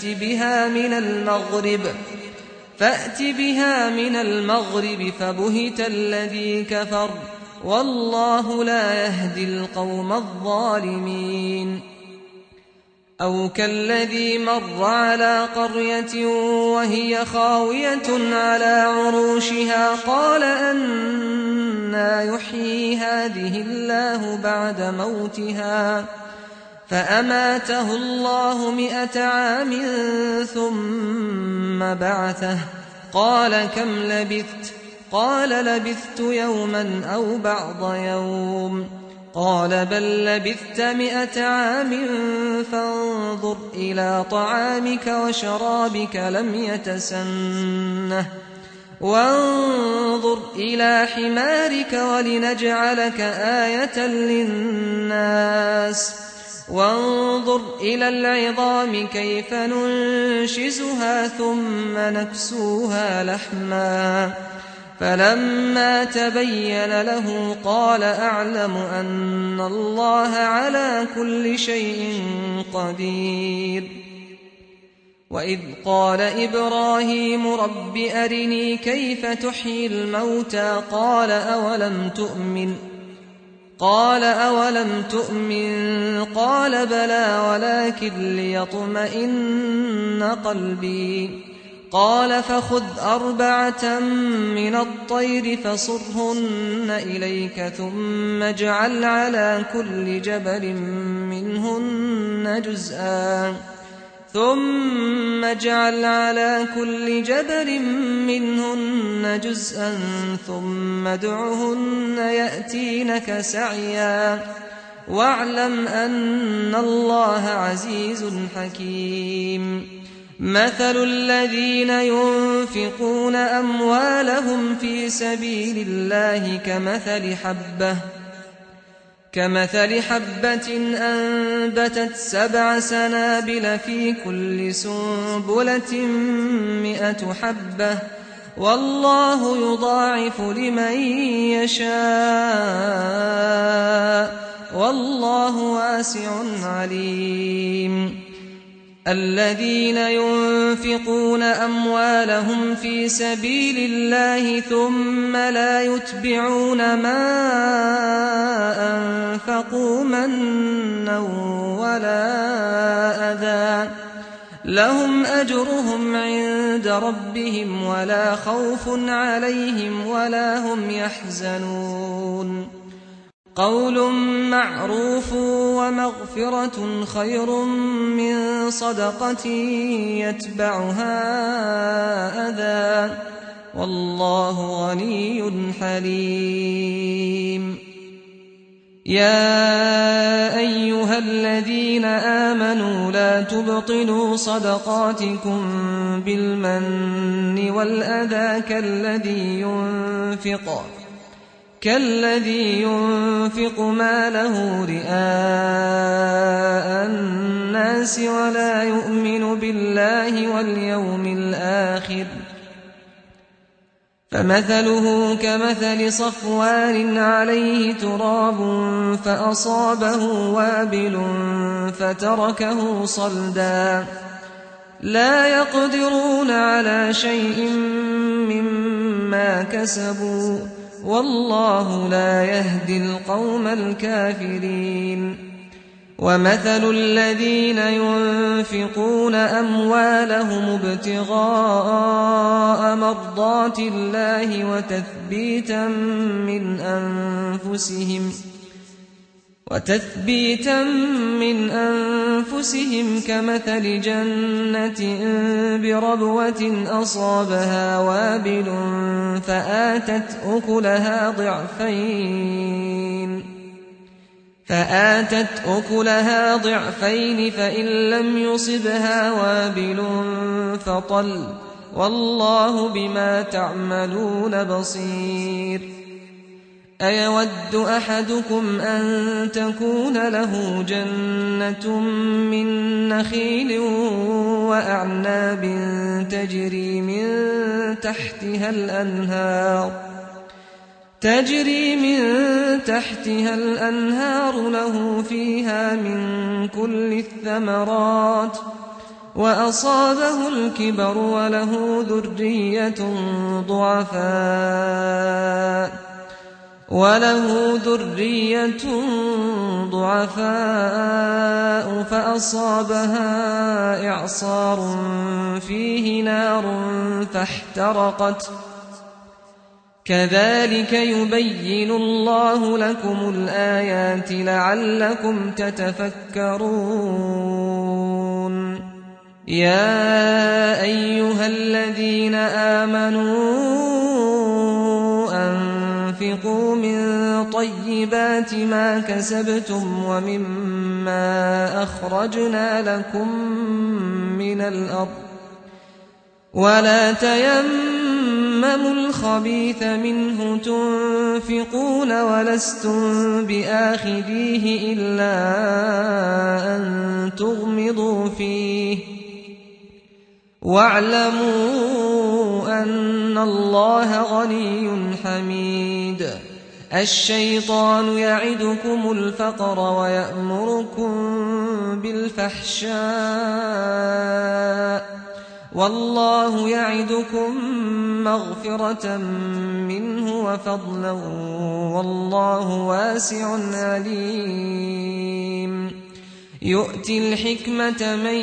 فأت بها من المغرب فبهت الذي كفر والله لا يهدي القوم الظالمين أو كالذي مر على قرية وهي خاوية على عروشها قال أنى يحيي هذه الله بعد موتها فأماته الله 100 عام ثم بعثه قال كم لبثت قال لبثت يوما أو بعض يوم قال بل لبثت 100 عام فانظر إلى طعامك وشرابك لم يتسنه وانظر إلى حمارك ولنجعلك آية للناس وانظر إلى العظام كيف ننشزها ثم نكسوها لحما فلما تبين له قال أعلم أن الله على كل شيء قدير وإذ قال إبراهيم رب أرني كيف تحيي الموتى قال أولم تؤمن قال بلى ولكن ليطمئن قلبي قال فخذ 4 من الطير فصرهن إليك ثم اجعل على كل جبل منهن جزءا ثم ادعهن يأتينك سعيا واعلم أن الله عزيز حكيم مثل الذين ينفقون أموالهم في سبيل الله كمثل حبة أنبتت 7 سنابل في كل سنبلة 100 حبة والله يضاعف لمن يشاء والله واسع عليم الذين ينفقون أموالهم في سبيل الله ثم لا يتبعون ما أنفقوا منا ولا أذى لهم أجرهم عند ربهم ولا خوف عليهم ولا هم يحزنون قول معروف ومغفرة خير من صدقة يتبعها أذى والله غني حليم يا أيها الذين آمنوا لا تبطلوا صدقاتكم بالمن والأذى كالذي ينفق ماله رئاء الناس ولا يؤمن بالله واليوم الآخر فمثله كمثل صفوان عليه تراب فأصابه وابل فتركه صلدا لا يقدرون على شيء مما كسبوا والله لا يهدي القوم الكافرين ومثل الذين ينفقون أموالهم ابتغاء مرضات الله وتثبيتا من أنفسهم كمثل جنة بربوة أصابها وابل فآتت أكلها ضعفين فإن لم يصبها وابل فطل والله بما تعملون بصير أيود أحدكم أن تكون له جنة من نخيل وأعناب تجري من تحتها الأنهار له فيها من كل الثمرات وأصابه الكبر وله ذرية ضعفاء فأصابها إعصار فيه نار فاحترقت كذلك يبين الله لكم الآيات لعلكم تتفكرون يا أيها الذين آمنوا أنفقوا من طيبات ما كسبتم ومما أخرجنا لكم من الأرض ولا تيمموا الخبيث منه تنفقون ولستم بآخذيه إلا أن تغمضوا فيه واعلموا أن الله غني حميد الشيطان يعدكم الفقر ويأمركم بالفحشاء والله يعدكم مغفرة منه وفضلا والله واسع عليم يؤتي الحكمة من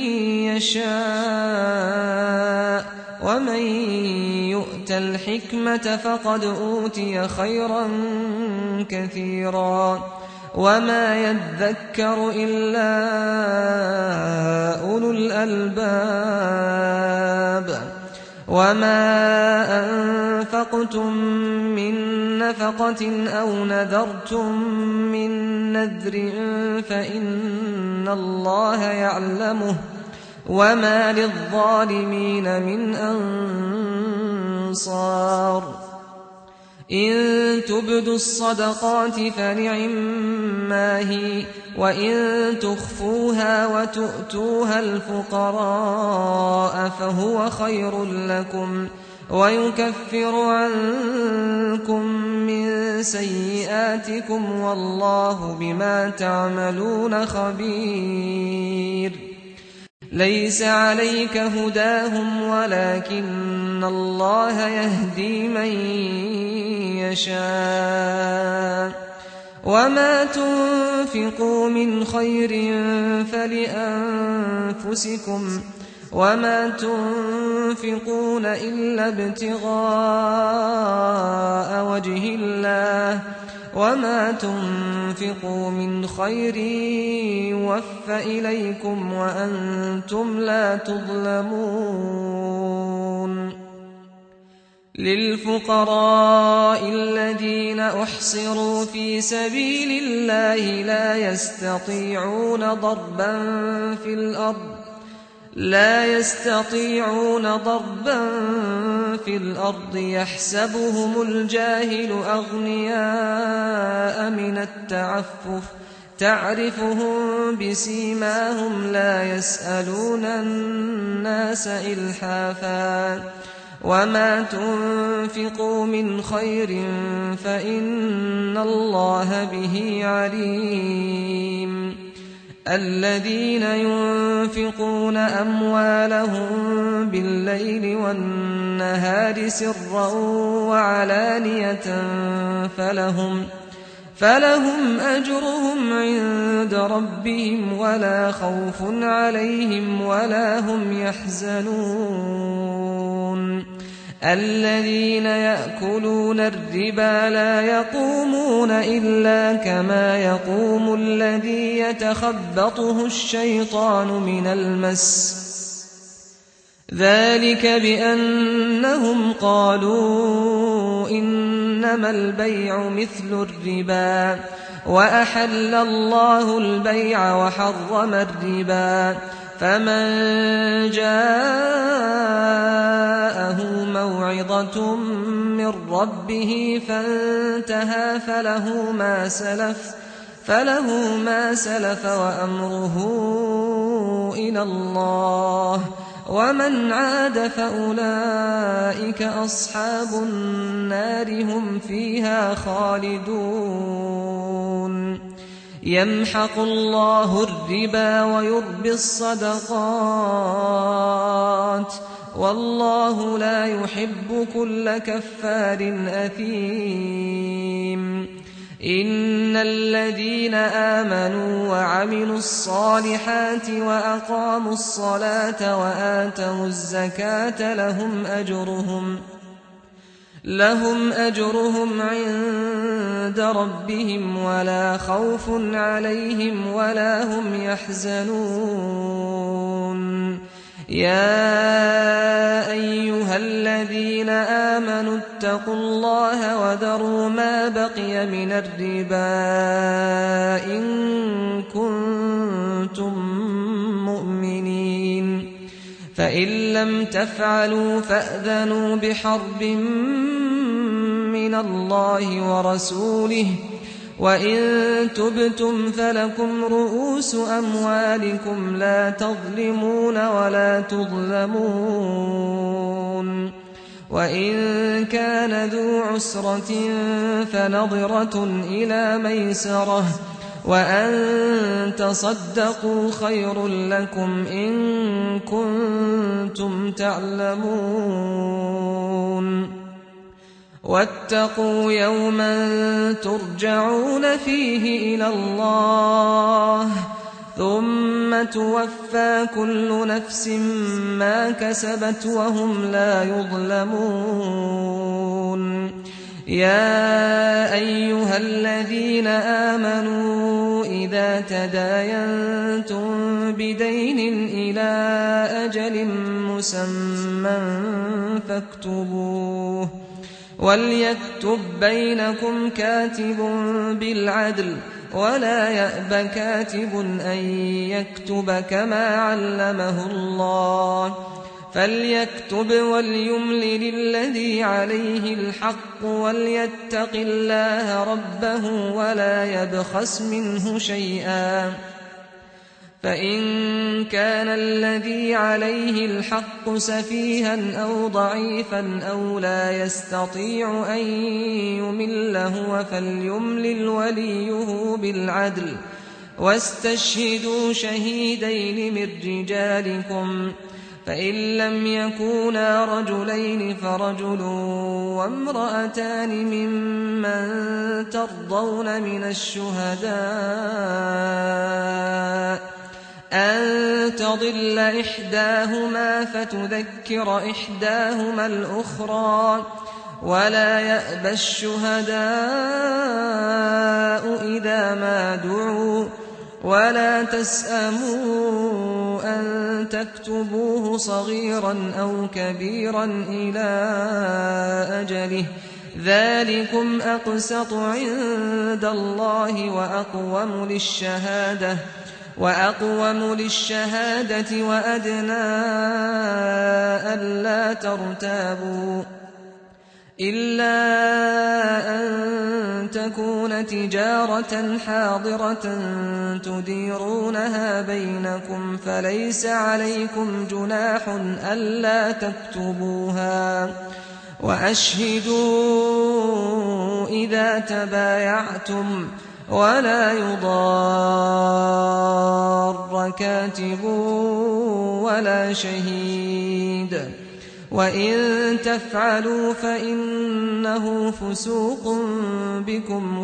يشاء ومن يؤت الحكمة فقد أوتي خيرا كثيرا وما يذكر إلا أولو الألباب وما أنفقتم من نفقة أو نذرتم من نذر فإن الله يعلمه وما للظالمين من أنصار إن تبدوا الصدقات فنعما هي وإن تخفوها وتؤتوها الفقراء فهو خير لكم ويكفر عنكم من سيئاتكم والله بما تعملون خبير ليس عليك هداهم ولكن الله يهدي من يشاء وما تنفقوا من خير فلأنفسكم وما تنفقون إلا ابتغاء وجه الله وما تنفقوا من خير يوفى إليكم وأنتم لا تظلمون للفقراء الذين أحصروا في سبيل الله لا يستطيعون ضربا في الأرض يحسبهم الجاهل أغنياء من التعفف تعرفهم بسيماهم لا يسألون الناس إلحافا وما تنفقوا من خير فإن الله به عليم الذين ينفقون أموالهم بالليل والنهار سرا وعلانية فلهم أجرهم عند ربهم ولا خوف عليهم ولا هم يحزنون الذين يأكلون الربا لا يقومون إلا كما يقوم الذي يتخبطه الشيطان من المس ذلك بأنهم قالوا إنما البيع مثل الربا وأحل الله البيع وحرم الربا فمن جاءه موعظة من ربه فانتهى فله ما سلف وأمره إلى الله ومن عاد فأولئك أصحاب النار هم فيها خالدون يمحق الله الربا ويربي الصدقات والله لا يحب كل كفار أثيم إن الذين آمنوا وعملوا الصالحات وأقاموا الصلاة وآتوا الزكاة لهم أجرهم عند ربهم ولا خوف عليهم ولا هم يحزنون يا أيها الذين آمنوا اتقوا الله وذروا ما بقي من الربا إن كنتم مؤمنين فإن لم تفعلوا فأذنوا بحرب من الله ورسوله وإن تبتم فلكم رؤوس أموالكم لا تظلمون ولا تظلمون وإن كان ذو عسرة فنظرة إلى ميسرة وأن تصدقوا خير لكم إن كنتم تعلمون واتقوا يوما ترجعون فيه إلى الله ثم توفى كل نفس ما كسبت وهم لا يظلمون يا أيها الذين آمنوا إذا تداينتم بدين إلى أجل مسمى فاكتبوه وليكتب بينكم كاتب بالعدل ولا يأب كاتب أن يكتب كما علمه الله فليكتب وليملل الذي عليه الحق وليتق الله ربه ولا يبخس منه شيئا فإن كان الذي عليه الحق سفيها أو ضعيفا أو لا يستطيع أن يمل هو فليملل وليه بالعدل واستشهدوا شهيدين من رجالكم فإن لم يكونا رجلين فرجل وامرأتان ممن ترضون من الشهداء أن تضل إحداهما فتذكر إحداهما الأخرى ولا يأبى الشهداء إذا ما دعوا ولا تسأموا أن تكتبوه صغيرا أو كبيرا إلى أجله ذلكم أقسط عند الله وأقوم للشهادة وأدنى ألا ترتابوا إلا أن تكون تجارة حاضرة تديرونها بينكم فليس عليكم جناح ألا تكتبوها وأشهدوا إذا تبايعتم ولا يضار كاتب ولا شهيد وإن تفعلوا فإنه فسوق بكم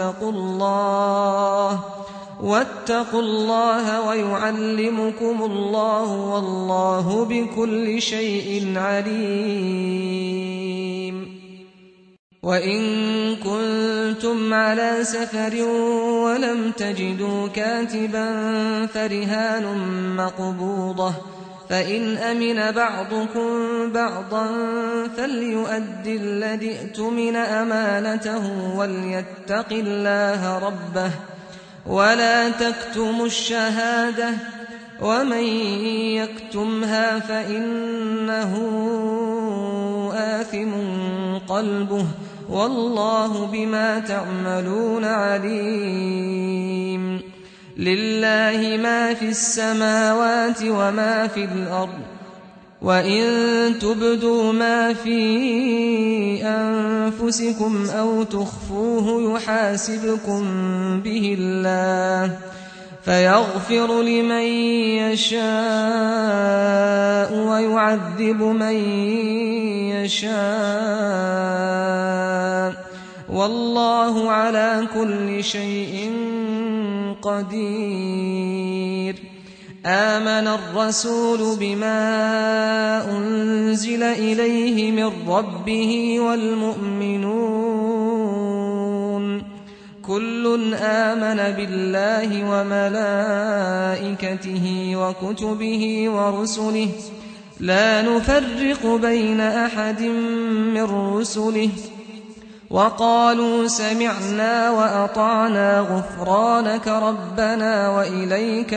واتقوا الله ويعلمكم الله والله بكل شيء عليم وإن كنتم على سفر ولم تجدوا كاتبا فرهان مقبوضة فإن أمن بعضكم بعضا فليؤد الذي اؤتمن أمانته وليتق الله ربه ولا تكتموا الشهادة ومن يكتمها فإنه آثم قلبه والله بما تعملون عليم لله ما في السماوات وما في الأرض وإن تبدوا ما في أنفسكم أو تخفوه يحاسبكم به الله فيغفر لمن يشاء ويعذب من يشاء والله على كل شيء قدير آمن الرسول بما أنزل إليه من ربه والمؤمنون كل آمن بالله وملائكته وكتبه ورسله لا نفرق بين أحد من رسله وقالوا سمعنا وأطعنا غفرانك ربنا وإليك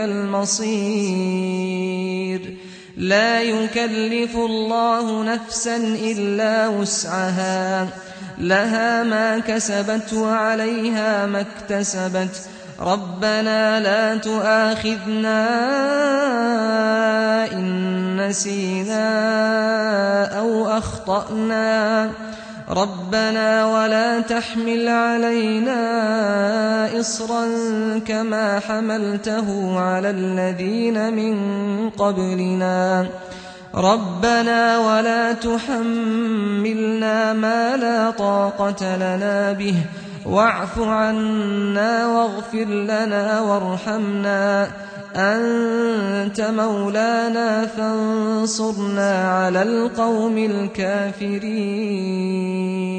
المصير لا يكلف الله نفسا إلا وسعها لها ما كسبت وعليها ما اكتسبت ربنا لا تؤاخذنا إن نسينا أو أخطأنا ربنا ولا تحمل علينا إصرا كما حملته على الذين من قبلنا ربنا ولا تحملنا ما لا طاقة لنا به واعف عنا واغفر لنا وارحمنا أنت مولانا فانصرنا على القوم الكافرين